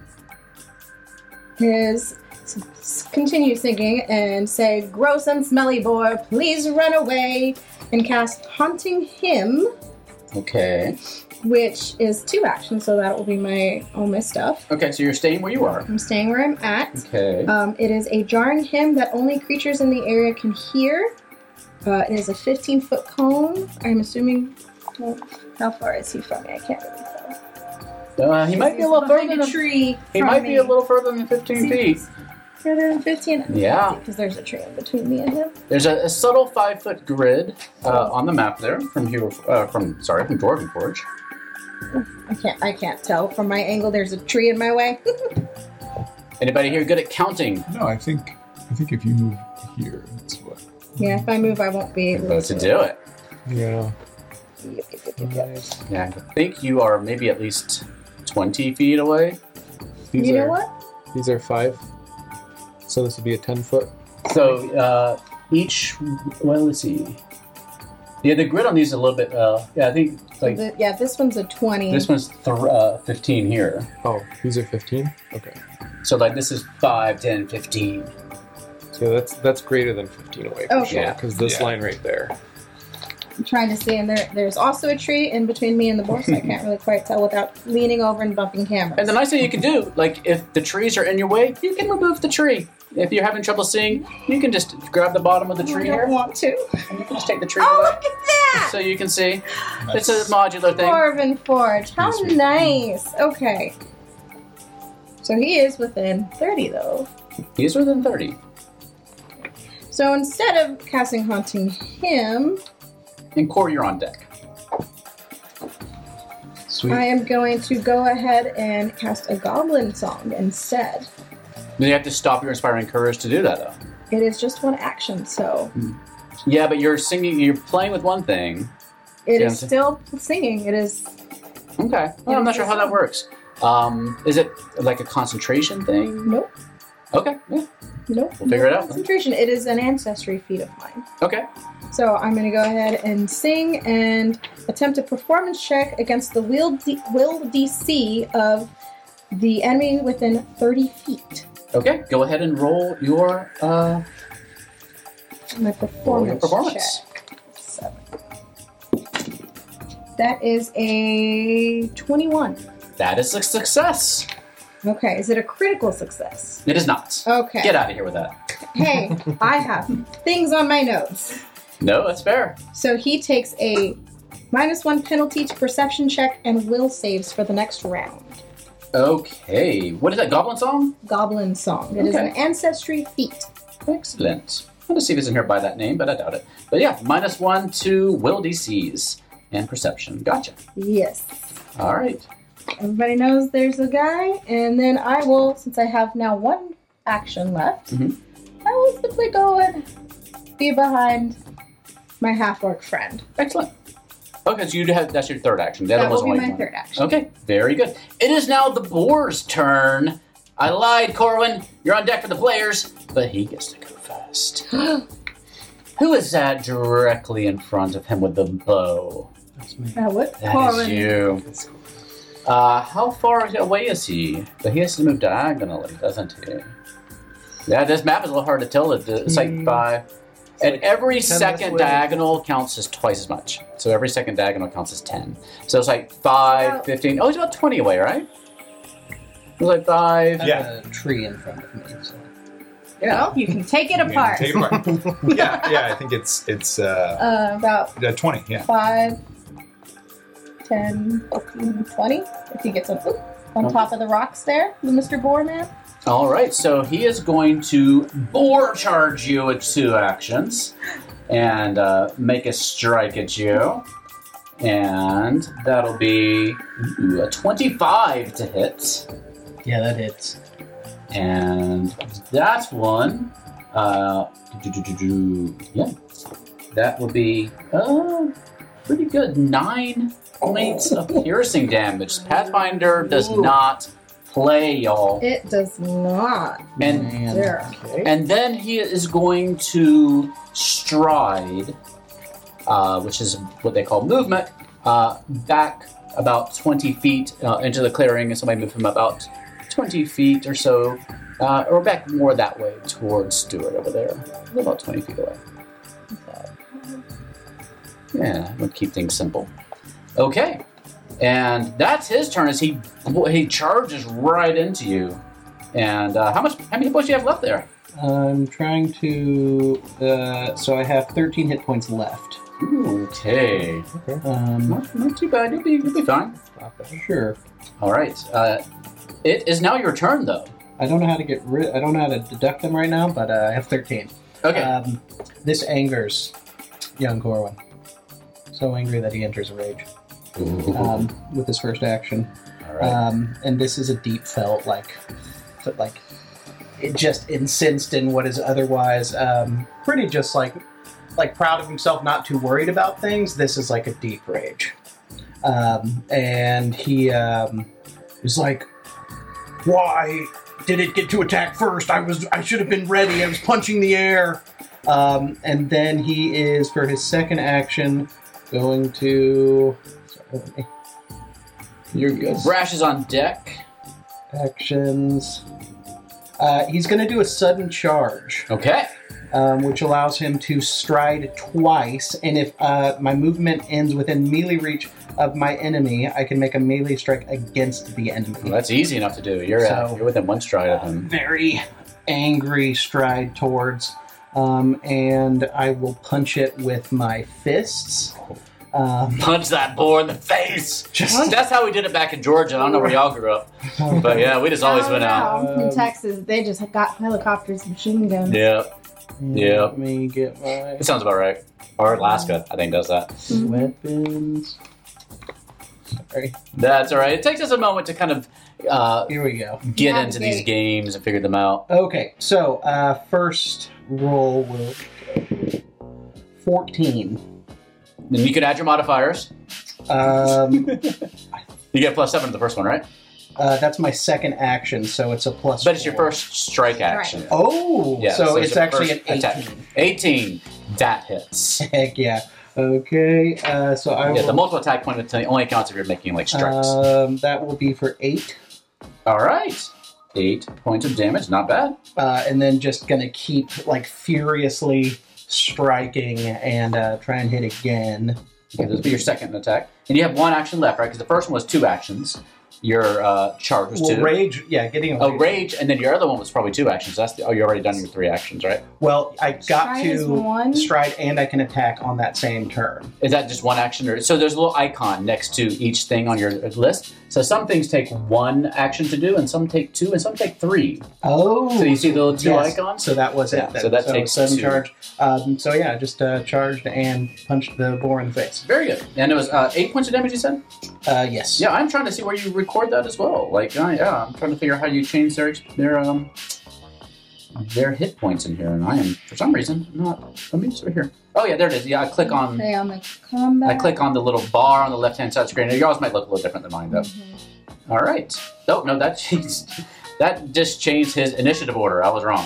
is s- continue singing and say, "Gross and smelly boy, please run away," and cast Haunting Hymn, Okay. which is two actions, so that will be my all my stuff. Okay, so you're staying where you are. I'm staying where I'm at. Okay. Um, it is a jarring hymn that only creatures in the area can hear. Uh, it is a fifteen foot cone. I'm assuming. Well, how far is he from me? I can't really tell. Uh, he might be a He's little further behind than a tree. he from might me. be a little further than fifteen feet. Further than fifteen. Yeah. Because there's a tree in between me and him. There's a, a subtle five foot grid uh, on the map there from here. Uh, from sorry, from Dwarven Forge. I can't. I can't tell from my angle. There's a tree in my way. Anybody here good at counting? No, I think I think if you move here, that's what. Yeah. If I move, I won't be able But to do it. Yeah. Yep, yep, yep, yep, yep. Nice. Yeah, I think you are maybe at least twenty feet away. These You know are, what? These are five. So this would be a ten foot. So uh, each, well, let's see. Yeah, the grid on these is a little bit. Uh, yeah, I think like The- yeah. This one's a twenty. this one's th- uh, fifteen here. Oh, these are fifteen? Okay. So like this is five, ten, fifteen. So that's that's greater than fifteen away for Okay. sure. Because this Yeah. line right there. I'm trying to see, and there, there's also a tree in between me and the board, so I can't really quite tell without leaning over and bumping cameras. And the nice thing you can do, like if the trees are in your way, you can remove the tree. If you're having trouble seeing, you can just grab the bottom of the I tree don't here, want to. and you can just take the tree Oh, away, look at that! so you can see. It's a modular thing. Dwarven Forge. How Yes, we- nice. Okay. So he is within thirty, though. He's within thirty. So instead of casting Haunting Hymn, And Core, you're on deck. Sweet. I am going to go ahead and cast a Goblin Song instead. You have to stop your inspiring courage to do that, though. It is just one action, so Yeah, but you're singing. You're playing with one thing. it Yeah, is I'm- still singing. It is. Okay. Well, I'm not sure how that works. Um, is it like a concentration thing? Nope. Okay. Yeah. Nope. We'll figure no it out then. Concentration. It is an ancestry feat of mine. Okay. So I'm going to go ahead and sing and attempt a performance check against the will, D- will D C of the enemy within thirty feet. Okay. Go ahead and roll your uh, My roll performance, your performance. check. Seven. That is a twenty-one. That is a success. Okay, is it a critical success? It is not. Okay. Get out of here with that. Hey, I have things on my notes. No, that's fair. So he takes a minus one penalty to perception check and will saves for the next round. Okay. What is that? Goblin song? Goblin Song. It is Okay. an ancestry feat. Excellent. I'm gonna see if it's in here by that name, but I doubt it. But yeah, minus one to will D Cs and perception. Gotcha. Yes. All right. Everybody knows there's a guy, and then I will, since I have now one action left, Mhm. I will simply go and be behind my half-orc friend. Excellent. Okay, so you have that's your third action. The other That one's will be only my one. third action. Okay, very good. It is now the boar's turn. I lied, Corwin. You're on deck for the players, but he gets to go first. Who is that directly in front of him with the bow? That's me. Uh, what? That Corwin. is you. Uh, how far away is he? But he has to move diagonally, doesn't he? Yeah, this map is a little hard to tell. It- It's like five. And every ten second this way. diagonal counts as twice as much. So every second diagonal counts as ten. So it's like five, About- fifteen. Oh, he's about twenty away, right? It's like five. Yeah. Yeah. A tree in front of me. So. Well, you can take it apart. Take it apart. yeah, yeah. I think it's it's uh, Uh, about uh, twenty. Yeah. five, ten, fifteen, twenty. If he gets up oop, on top of the rocks there, the Mister Boar Man. All right, so he is going to boar charge you with two actions and uh, make a strike at you. And that'll be ooh, a twenty-five to hit. Yeah, that hits. And that's one. Uh, do-do-do-do-do. Yeah, that will be uh, pretty good. Nine points of piercing damage. Pathfinder does not play, y'all. It does not. And Man. There. and then he is going to stride, uh, which is what they call movement, uh, back about twenty feet uh, into the clearing, and somebody move him about twenty feet or so, uh, or back more that way towards Stuart over there. About twenty feet away. Yeah, we'll keep things simple. Okay, and that's his turn as he he charges right into you. And uh, how much? How many hit points do you have left there? I'm trying to. Uh, so I have thirteen hit points left. Okay, Um, not, not too bad. You'll be you'll be fine. sure. All right. Uh, it is now your turn, though. I don't know how to get rid. I don't know how to deduct them right now, but uh, I have thirteen. Okay. Um, this angers young Corwin. So angry that he enters a rage um, with his first action. All right. Um, and this is a deep felt, like, like it just incensed in what is otherwise um, pretty just like, like proud of himself, not too worried about things. This is like a deep rage, um, and he um, was like, "Why did it get to attack first? I was, I should have been ready. I was punching the air." Um, and then he is for his second action going to. Sorry, you're good. Brash is on deck. Actions. Uh, he's going to do a sudden charge, Okay. um, which allows him to stride twice. And if uh, my movement ends within melee reach of my enemy, I can make a melee strike against the enemy. Well, that's easy enough to do. You're uh, So- you're within one stride of him. Very angry stride towards, um, and I will punch it with my fists. Um, Punch that boar in the face. Just- That's how we did it back in Georgia. I don't know where y'all grew up, but yeah, we just always Oh, went out. no. In Texas, they just got helicopters and machine guns. Yeah, Yeah. Let me get my it sounds about right. Or Alaska, I think does that. weapons. Sorry. That's all right. It takes us a moment to kind of uh, Here we go. get into Navigate. these games and figure them out. Okay, so uh, first roll will fourteen. Then you can add your modifiers. Um, You get plus seven to the first one, right? uh, that's my second action, so it's a plus. But it's your four. first strike action. Oh, Yeah, so, it's, your actually first an attack. eighteen. eighteen. That hits. Heck yeah. Okay, uh, so I Yeah, will. the multiple attack point only counts if you're making like strikes. Um, that will be for eight, All right. Eight points of damage. Not bad. uh, and then just gonna keep like furiously striking and uh, try and hit again. Okay, this will be your second attack. And you have one action left, right? Because the first one was two actions. Your uh, charge was Well, two. rage, yeah, getting a Oh, rage, and then your other one was probably two actions. That's the, oh, you already done your three actions, right? Well, I got Stride is to one. stride, and I can attack on that same turn. Is that just one action? Or so there's a little icon next to each thing on your list. So some things take one action to do, and some take two, and some take three. Oh, So you see the little two yes. icons? So that was Yeah, it. Then. so that takes sudden two. charge. Um, so yeah, just uh, charged and punched the boar in the face. Very good. And it was uh, eight points of damage, you said? Uh, yes. Yeah, I'm trying to see where you record that as well. Like, uh, yeah, I'm trying to figure out how you change their their um their hit points in here, and I am for some reason not. Let me see right here. Oh yeah, there it is. Yeah, I click on Okay, on the combat. I click on the little bar on the left hand side of the screen. Yours might look a little different than mine, though. Mm-hmm. All right. Oh no, that changed. That just changed his initiative order. I was wrong.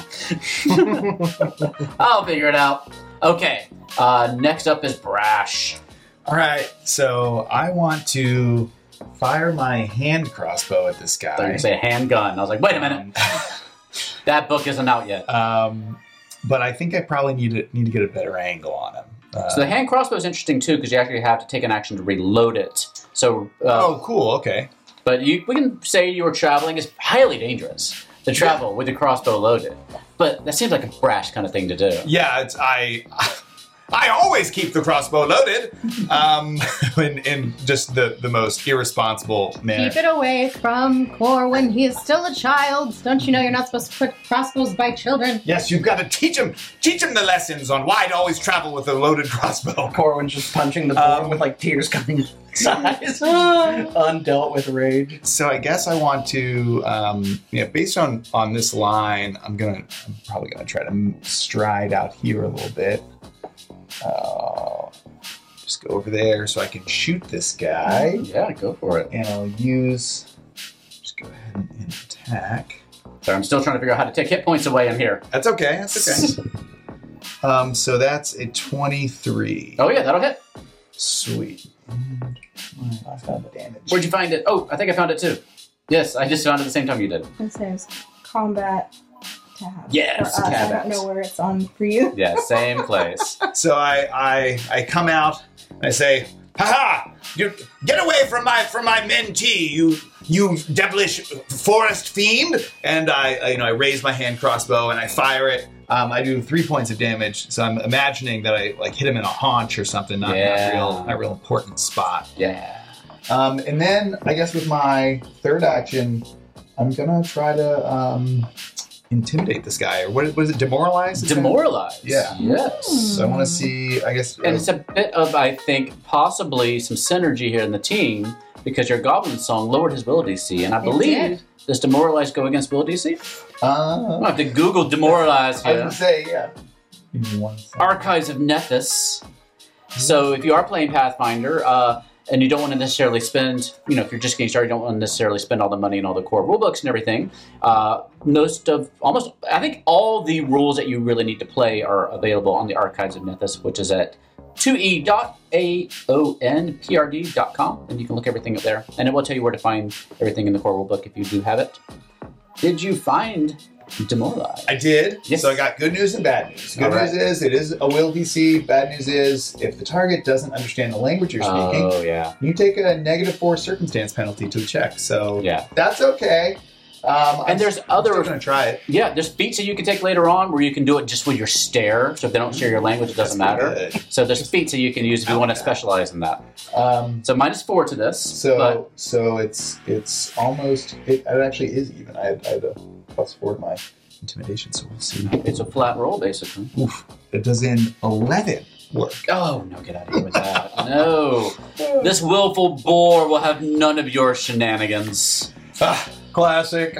I'll figure it out. Okay. Uh, next up is Brash. All right, so I want to fire my hand crossbow at this I thought you were guy. gonna say a handgun. I was like, wait a minute. That book isn't out yet. Um, but I think I probably need to need to get a better angle on him. Uh, So the hand crossbow is interesting too because you actually have to take an action to reload it. So, uh, oh, cool. Okay. but you we can say you were traveling. It's highly dangerous to travel with the crossbow loaded. But that seems like a Brash kind of thing to do. Yeah, it's I. I always keep the crossbow loaded, um, in, in just the, the most irresponsible manner. Keep it away from Corwin. He is still a child. Don't you know you're not supposed to put crossbows by children? Yes, you've got to teach him teach him the lessons on why to always travel with a loaded crossbow. Corwin's just punching the boar Um, with like tears coming out his eyes, undealt with rage. So I guess I want to, um, yeah, based on on this line, I'm gonna I'm probably gonna try to stride out here a little bit. Uh, just go over there so I can shoot this guy, Yeah, go for it. and I'll use. Just go ahead and, and attack. Sorry, I'm still trying to figure out how to take hit points away in here. That's okay. That's okay. um, so that's a twenty-three. Oh yeah, that'll hit. Sweet. I found the damage. Where'd you find it? Oh, I think I found it too. Yes, I just found it at the same time you did. It says combat tab. Yes, For us. I tab don't X. know where it's on for you. Yeah, same place. So I, I I come out and I say, "Ha ha! You get away from my from my mentee, you you devilish forest fiend!" And I, I you know I raise my hand crossbow and I fire it. Um, I do three points of damage. So I'm imagining that I like hit him in a haunch or something, not, Yeah. not real not real important spot. Yeah. Um, and then I guess with my third action, I'm gonna try to um, intimidate this guy, or what, what is it? Demoralize? Is that- Demoralize. Yeah. Yes. So I want to see. I guess. And it's a bit of, I think, possibly some synergy here in the team because your Goblin Song lowered his will D C, and I It believe did. does Demoralize go against will D C? uh, I have to Google Demoralize I was here. gonna say yeah. Give me one second. Archives of Nethys. So if you are playing Pathfinder, uh, and you don't want to necessarily spend, you know, if you're just getting started, you don't want to necessarily spend all the money and all the core rulebooks and everything. Uh, most of, almost, I think all the rules that you really need to play are available on the Archives of Nethys, which is at two e dot a o n p r d dot com, and you can look everything up there. And it will tell you where to find everything in the core rulebook if you do have it. Did you find Demoralize? I did. Yes. So I got good news and bad news. Good All right. news is it is a will D C. Bad news is if the target doesn't understand the language you're speaking, Oh, yeah. you take a negative four circumstance penalty to the check. So Yeah. that's okay. Um, I'm And there's s- other- I'm still gonna try it. Yeah, there's feats that you can take later on where you can do it just with your stare. So if they don't share your language, it doesn't That's matter. good. So there's feats that you can use if you want to specialize in that. Um, So minus four to this. so but so it's it's almost it, it actually is even. I had, I had a plus four to my intimidation, so we'll see. it's a flat roll, basically. Oof, it does in eleven work. Oh, no, get out of here with that. No. This willful boar will have none of your shenanigans. Ah, Classic.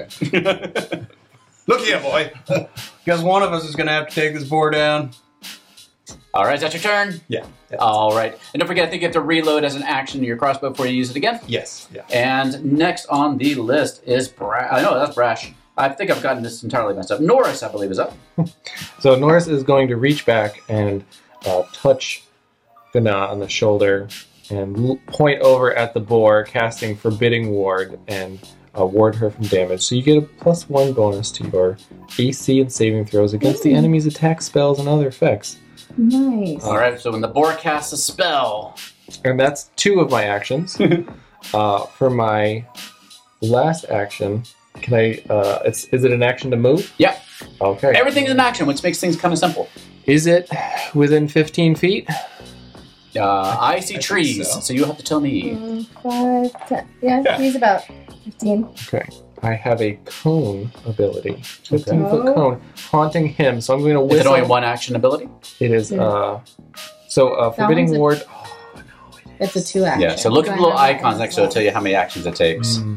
look here, boy. Because one of us is going to have to take this boar down. All right, is that your turn? Yeah. yeah. All right. And don't forget, I think you have to reload as an action your crossbow before you use it again. Yes. Yeah. And next on the list is Brash. I know, that's Brash. I think I've gotten this entirely messed up. Norris, I believe, is up. So Norris is going to reach back and uh, touch Gana on the shoulder and l- point over at the boar, casting Forbidding Ward, and uh, ward her from damage. So you get a plus one bonus to your A C and saving throws against the enemy's attack spells and other effects. Nice. All right, so when the boar casts a spell, And that's two of my actions. uh, for my last action, can I? Uh, it's is it an action to move? yeah, Okay. everything's in action, which makes things kind of simple. Is it within fifteen feet? Uh, I see I think trees, so. so. you have to tell me. Mm, five, ten. Yeah, Yeah. he's about fifteen. Okay. I have a cone ability, fifteen Okay. foot cone, haunting him. So I'm going to Is it whistle. only one action ability? It is. Yeah. Uh, so uh, forbidding one's a- ward. It's a two action. Yeah, so look at the Do I little have that icons as next to it, well? tell you how many actions it takes. Hmm.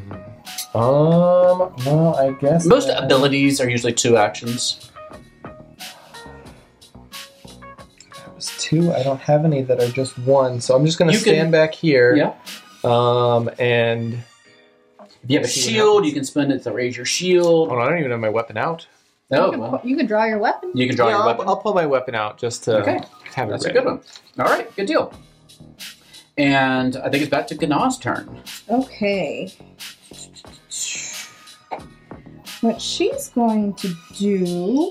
Um. Well, I guess Most that- abilities are usually two actions. That was two. I don't have any that are just one. So I'm just going to You can- stand back here. Yeah. Um. And If you have a See what shield, happens. you can spend it to raise your shield. oh, no, I don't even have my weapon out. Oh, you, can, well, pu- you could draw your weapon. you can draw Yeah, your I'll, weapon. I'll pull my weapon out just to Okay. have it That's a ready. good one. All right, good deal. And I think it's back to Gana's turn. Okay. What she's going to do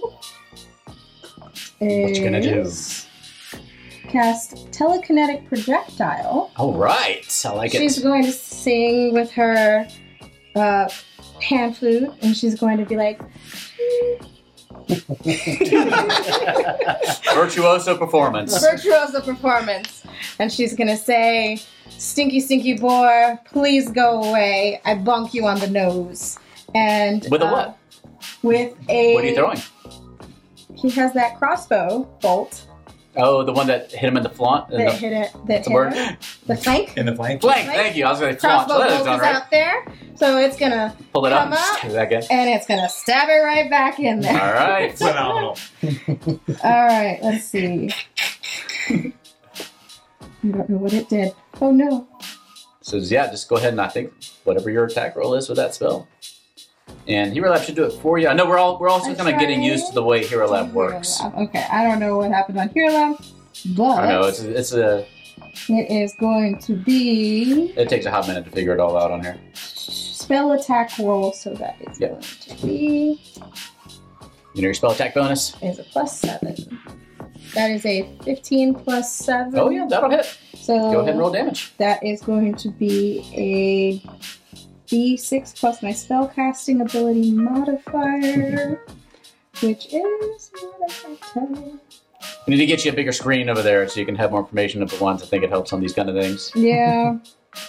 is What you gonna do? cast telekinetic projectile. All right, I like She's it. going to sing with her uh, pan flute, and she's going to be like, Virtuoso performance. virtuoso performance. And she's going to say, "Stinky, stinky boar, please go away. I bonk you on the nose." And With a uh, what? With a. What are you throwing? He has that crossbow bolt Oh, the one that hit him in the flaunt? In that the, hit it. That what's the hit word? her. The flank. In the flank. Flank, thank you. I was going to flaunt. Crossbow So that is bolt done is right. out there, so it's gonna Pull it up come and up. stab it back in. and it's gonna stab it right back in there. All right. Phenomenal. All right, let's see. I don't know what it did. Oh no. So yeah, just go ahead and I think whatever your attack roll is with that spell. And Hero Lab should do it for you. I know we're all we're also I kind of getting tried. used to the way Hero Lab works. Okay, I don't know what happened on Hero Lab, but I know it's it's a It is going to be It takes a hot minute to figure it all out on here. spell attack roll, so that is Yep. going to be You know your spell attack bonus? is a plus seven. That is a fifteen plus seven. Oh yeah, that'll hit. So Go ahead and roll damage. that is going to be a d six plus my spellcasting ability modifier, which is not a factor. We need to get you a bigger screen over there so you can have more information of the ones. I think it helps on these kind of things. Yeah.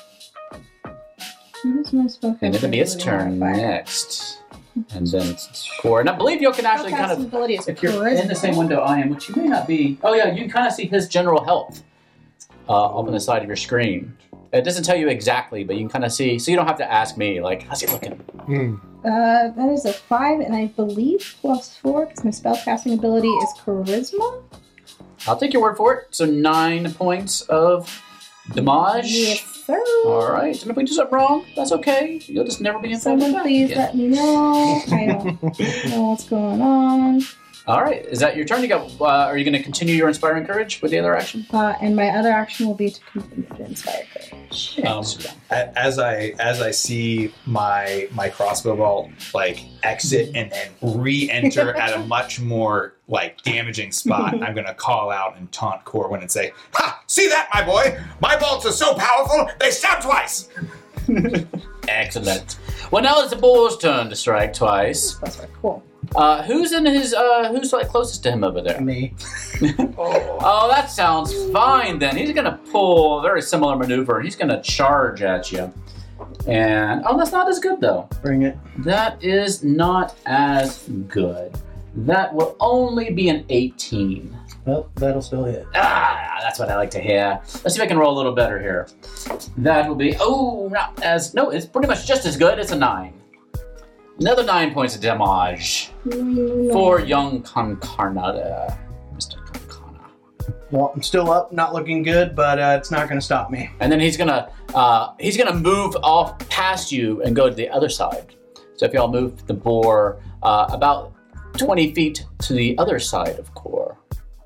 What is my spellcasting And it'll be its ability turn modifier? next. And then it's core. And I believe you can actually kind Spellcasting of, ability is if you're charisma. in the same window I am, which you may not be. Oh yeah, you can kind of see his general health uh, up on the side of your screen. It doesn't tell you exactly, but you can kind of see. So you don't have to ask me, like, how's he looking? Hmm. Uh, that is a five, and I believe plus four because my spellcasting ability is charisma. I'll take your word for it. So nine points of damage. Yes, sir. All right. And if we do something wrong, that's okay. You'll just never be inside Someone the please again. let me know. I don't know what's going on. All right. Is that your turn? You got. Uh, are you going to continue your inspiring courage with the other action? Uh, and my other action will be to continue to inspire courage. Um, a- as I as I see my my crossbow bolt like exit and then re-enter at a much more like damaging spot, I'm gonna call out and taunt Corwin and say, "Ha! See that, my boy? My bolts are so powerful they stab twice." Excellent. Well, now it's the bull's turn to strike twice. That's right, cool. Uh, who's in his? Uh, who's like closest to him over there? Me. Oh, that sounds fine then. He's gonna pull a very similar maneuver. He's gonna charge at you. And oh, that's not as good though. Bring it. That is not as good. That will only be an eighteen. Well, that'll still hit. Ah, that's what I like to hear. Let's see if I can roll a little better here. That will be, oh, not as, no, it's pretty much just as good. It's a nine. Another nine points of damage for young Concarnada. Mister Concarna. Well, I'm still up, not looking good, but uh, it's not going to stop me. And then he's gonna, uh, he's gonna move off past you and go to the other side. So if y'all move the boar uh, about twenty feet to the other side of Core.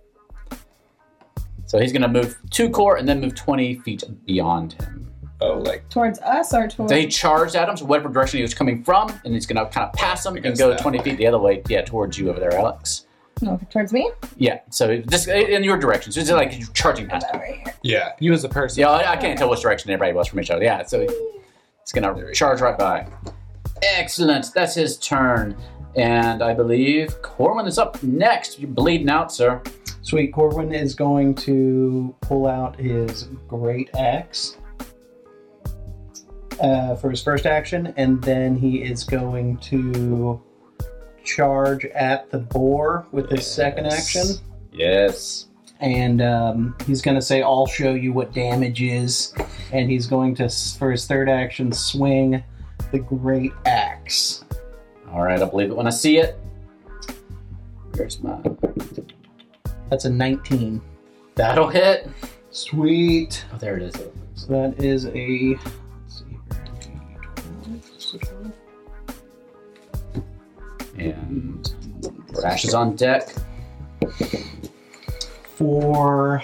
So he's going to move to Core and then move twenty feet beyond him. Oh, like Towards us or towards... So he charged at him, so whatever direction he was coming from, and he's going to kind of pass him and guess go that twenty way. feet the other way, yeah, towards you over there, Alex. No, towards me? Yeah, so just in your direction. So it's like you're charging past him. Right here. yeah. You as a person. Yeah, I I can't tell which direction everybody was from each other. Yeah, so he's going to charge right by. Excellent. That's his turn. And I believe Corwin is up next. You're bleeding out, sir. Sweet. Corwin is going to pull out his great axe uh, for his first action, and then he is going to charge at the boar with his second action. Yes. And um, he's going to say, "I'll show you what damage is." And he's going to, for his third action, swing the great axe. All right, I believe it when I see it. Here's my... That's a nineteen. That'll hit. Sweet. Oh, there it is. So that is a. Let's see here. And Rash is on deck. For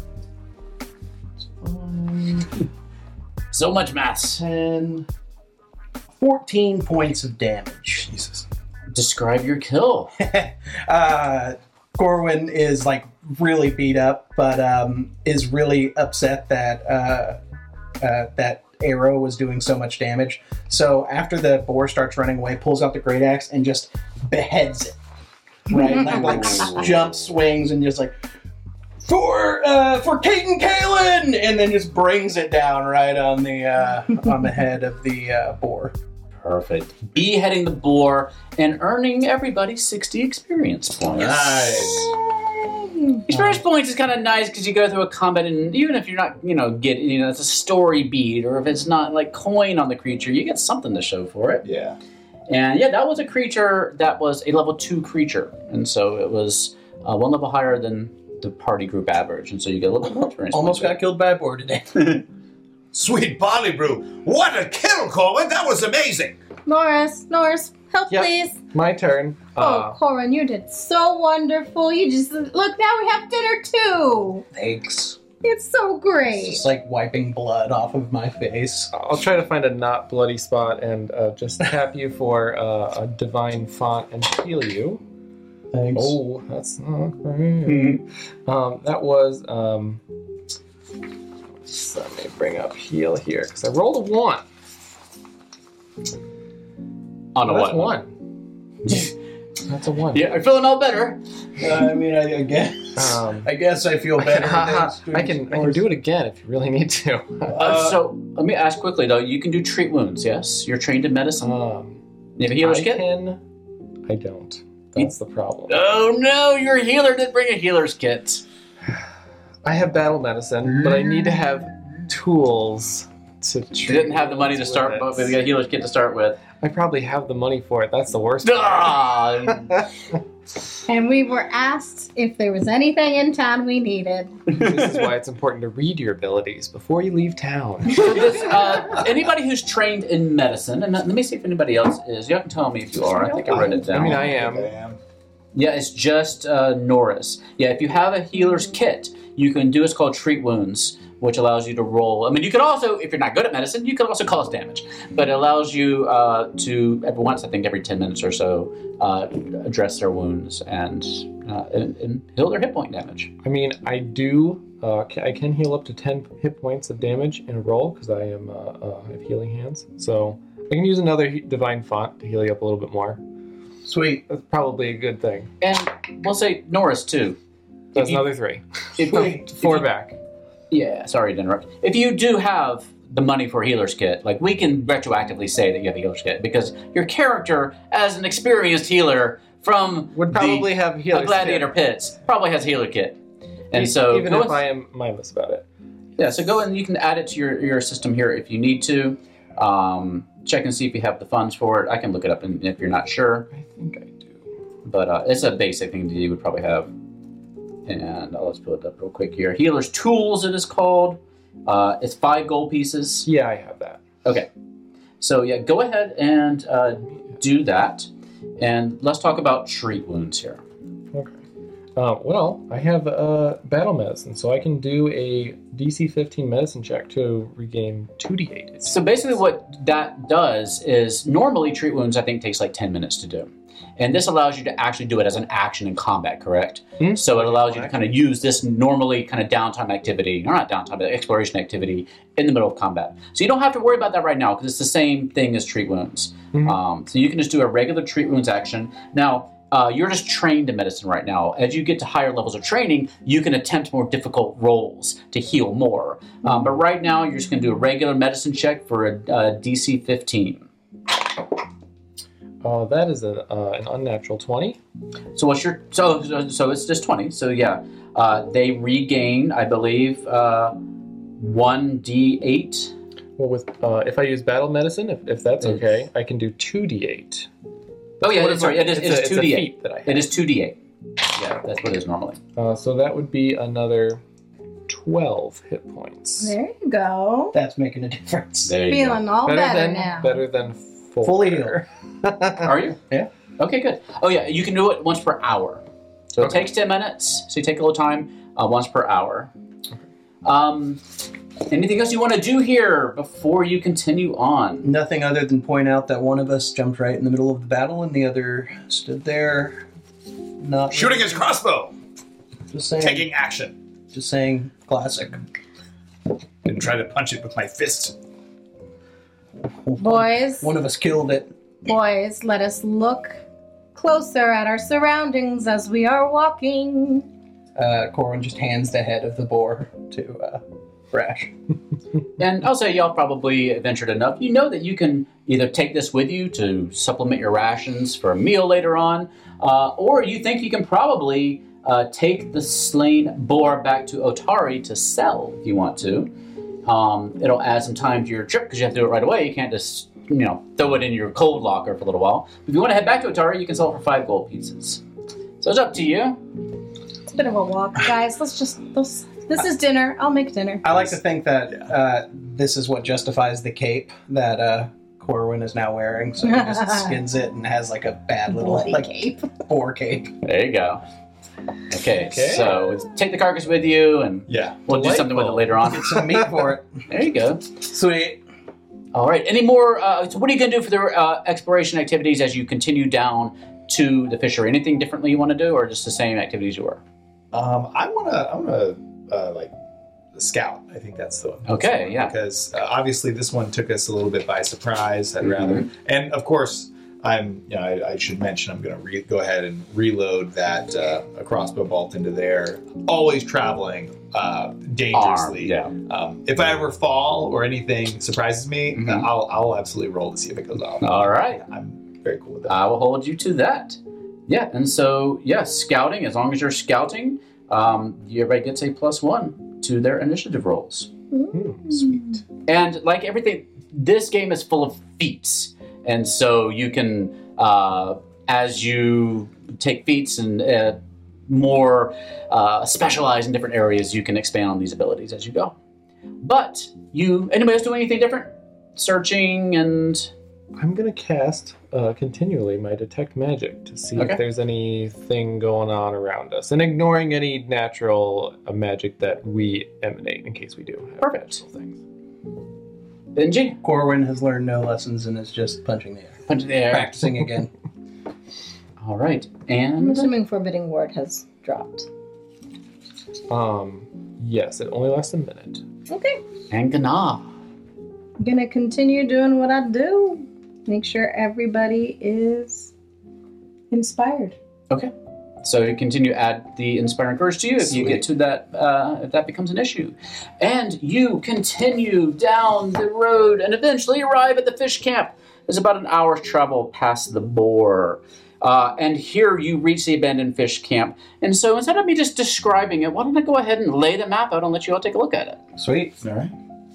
So much mass. ten, fourteen points of damage. Jesus. Describe your kill. uh, Corwin is like really beat up, but um, is really upset that uh, uh, that arrow was doing so much damage. So after the boar starts running away, pulls out the great axe and just beheads it. Right, like, like jumps, swings, and just like for uh, for Kate and Kaylin, and then just brings it down right on the uh, on the head of the uh, boar. Perfect. Beheading the boar and earning everybody sixty experience points. Nice. Experience points is kind of nice because you go through a combat, and even if you're not, you know, get, you know, it's a story beat, or if it's not like coin on the creature, you get something to show for it. Yeah. And yeah, that was a creature that was a level two creature, and so it was uh, one level higher than the party group average, and so you get a little bit more experience. Almost points. got killed by a boar today. Sweet barley brew. What a kill, Corwin. That was amazing. Norris, Norris, help Yep. please. My turn. Oh, Uh, Corin, you did so wonderful. You just look now we have dinner too. Thanks. It's so It's great. just like wiping blood off of my face. I'll try to find a not bloody spot and uh, just tap you for uh, a divine font and heal you. Thanks. Oh, that's not great. um, that was. Um, just let me bring up heal here because I rolled a one. On a That's what? one. That's a one. Yeah, I'm feeling all better. I mean, I, I guess. Um, I guess I feel better. I than can, I can I can do it again if you really need to. Uh, so let me ask quickly though. You can do treat wounds, yes? You're trained in medicine. um, You have a healer's I kit? can. I don't. That's the problem. Oh no, your healer didn't bring a healer's kit. I have battle medicine, but I need to have tools to. You didn't have the money to start, with but it. we got a healer's kit to start with. I probably have the money for it. That's the worst. part. Ah! And we were asked if there was anything in town we needed. This is why it's important to read your abilities before you leave town. So this, uh, anybody who's trained in medicine, and let me see if anybody else is. You can tell me if you are. I think I wrote it down. I mean, I am. I am. Yeah, it's just uh, Norris. Yeah, if you have a healer's kit, you can do what's called treat wounds, which allows you to roll. I mean, you could also, if you're not good at medicine, you could also cause damage. But it allows you uh, to, every once, I think every ten minutes or so, uh, address their wounds and, uh, and, and heal their hit point damage. I mean, I do. Uh, ca- I can heal up to ten hit points of damage in a roll because I am uh, uh, I have healing hands. So I can use another he- divine font to heal you up a little bit more. Sweet. That's probably a good thing. And we'll say Norris, too. That's If you- another three. If, Four if you- back. Yeah, sorry to interrupt. If you do have the money for a healer's kit, like we can retroactively say that you have a healer's kit because your character, as an experienced healer from Would probably the, have healer's a gladiator kit. pits, probably has a healer kit. And E- so even go if in- I am mindless about it. yeah, so go and you can add it to your, your system here if you need to. Um, check and see if you have the funds for it. I can look it up and if you're not sure. I think I do. But uh, it's a basic thing that you would probably have. And uh, let's pull it up real quick here. Healer's Tools, it is called. Uh, it's five gold pieces. Yeah, I have that. Okay. So, yeah, go ahead and uh, do that. And let's talk about treat wounds here. Okay. Uh, well, I have uh, battle medicine, so I can do a D C fifteen medicine check to regain two d eight. So, basically, what that does is normally treat wounds, I think, takes like ten minutes to do. And this allows you to actually do it as an action in combat, correct? Hmm? So it allows you to kind of use this normally kind of downtime activity, or not downtime, but exploration activity in the middle of combat. So you don't have to worry about that right now because it's the same thing as treat wounds. Mhm. Um, so you can just do a regular treat wounds action. Now, uh, you're just trained in medicine right now. As you get to higher levels of training, you can attempt more difficult rolls to heal more. Um, but right now, you're just going to do a regular medicine check for a, a D C fifteen. Uh, that is a, uh, an unnatural twenty. So what's your so so, so it's just twenty. So yeah, uh, they regain, I believe, uh, one d eight. Well, with uh, if I use battle medicine, if, if that's Mm. okay, I can do two d eight. Oh yeah, What it's, if sorry, I- it is it's it a- is it's a two d eight. feat that I have. It is two d eight. Yeah, that's what it is normally. Uh, so that would be another twelve hit points. There you go. That's making a difference. There you Feeling all better better than now. better than four. Fully healed. go. Are you? Yeah. Okay, good. Oh yeah, you can do it once per hour. So it Okay. takes ten minutes. So you take a little time, uh, once per hour. Um, anything else you want to do here before you continue on? Nothing other than point out that one of us jumped right in the middle of the battle and the other stood there, not Shooting his crossbow. Just saying. Taking action. Just saying. Classic. And try to punch it with my fist. Boys, One of us killed it. boys, let us look closer at our surroundings as we are walking. Uh, Corwin just hands the head of the boar to uh, Brash. And I'll say y'all probably ventured enough. You know that you can either take this with you to supplement your rations for a meal later on, uh, or you think you can probably uh, take the slain boar back to Otari to sell if you want to. Um, it'll add some time to your trip because you have to do it right away. You can't just, you know, throw it in your cold locker for a little while. If you want to head back to Otari, you can sell it for five gold pieces. So it's up to you. It's a bit of a walk, guys. Let's just let's, this is dinner. I'll make dinner. I like to think that uh, this is what justifies the cape that uh, Corwin is now wearing. So he just skins it and has like a bad little Bloody like cape. boar cape. There you go. Okay, Okay. so take the carcass with you, and Yeah. we'll do something with it later on. Get some meat for it. There you go. Sweet. All right. Any more? Uh, so, what are you going to do for the uh, exploration activities as you continue down to the fishery? Anything differently you want to do, or just the same activities you were? Um, I want to, I want to, uh, like, scout. I think that's the one. Okay, one, yeah. Because uh, obviously this one took us a little bit by surprise. I'd Mhm. rather, and of course, I'm, you know, I, I should mention I'm going to re- go ahead and reload that uh, a crossbow bolt into there. Always traveling uh, dangerously. Armed, yeah. Um, if I ever fall or anything surprises me, Mhm. uh, I'll, I'll absolutely roll to see if it goes off. All right. I'm very cool with that. I will hold you to that. Yeah, and so, yeah, scouting, as long as you're scouting, um, everybody gets a plus one to their initiative rolls. Sweet. And like everything, this game is full of feats. And so you can, uh, as you take feats and uh, more uh, specialize in different areas, you can expand on these abilities as you go. But you, anybody else doing anything different? Searching and... I'm gonna cast uh, continually my detect magic to see Okay. if there's anything going on around us, and ignoring any natural uh, magic that we emanate in case we do have Perfect. natural things. Benji? Corwin has learned no lessons and is just punching the air. Punch in the air. Practicing again. All right. I'm And... assuming Forbidding Ward has dropped. Um, yes, it only lasts a minute. Okay. And Gana. I'm gonna continue doing what I do. Make sure everybody is inspired. Okay. So you continue to add the inspiring courage to you if you Sweet. get to that, uh, if that becomes an issue. And you continue down the road and eventually arrive at the fish camp. It's about an hour's travel past the boar. Uh, and here you reach the abandoned fish camp. And so instead of me just describing it, why don't I go ahead and lay the map out and let you all take a look at it? Sweet. All right.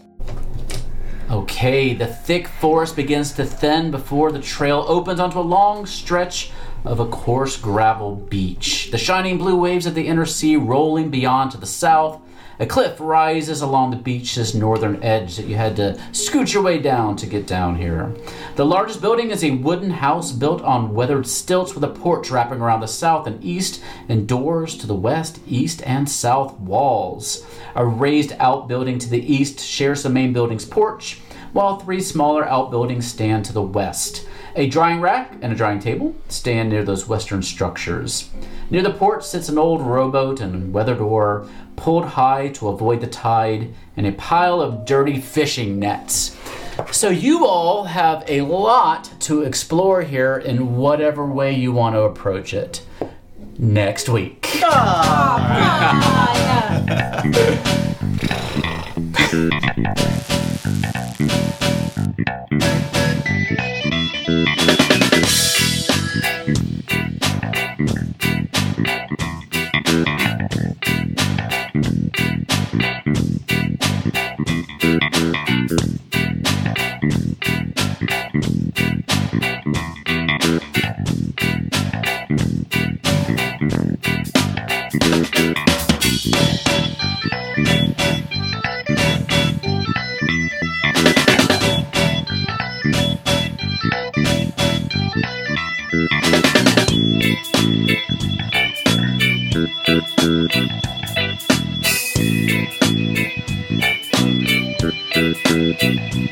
Okay, the thick forest begins to thin before the trail opens onto a long stretch of a coarse gravel beach. The shining blue waves of the inner sea rolling beyond to the south. A cliff rises along the beach's northern edge that you had to scoot your way down to get down here. The largest building is a wooden house built on weathered stilts with a porch wrapping around the south and east and doors to the west, east, and south walls. A raised outbuilding to the east shares the main building's porch, while three smaller outbuildings stand to the west. A drying rack and a drying table stand near those western structures. Near the porch sits an old rowboat and weathered oar, pulled high to avoid the tide, and a pile of dirty fishing nets. So you all have a lot to explore here in whatever way you want to approach it. Next week. Thank you.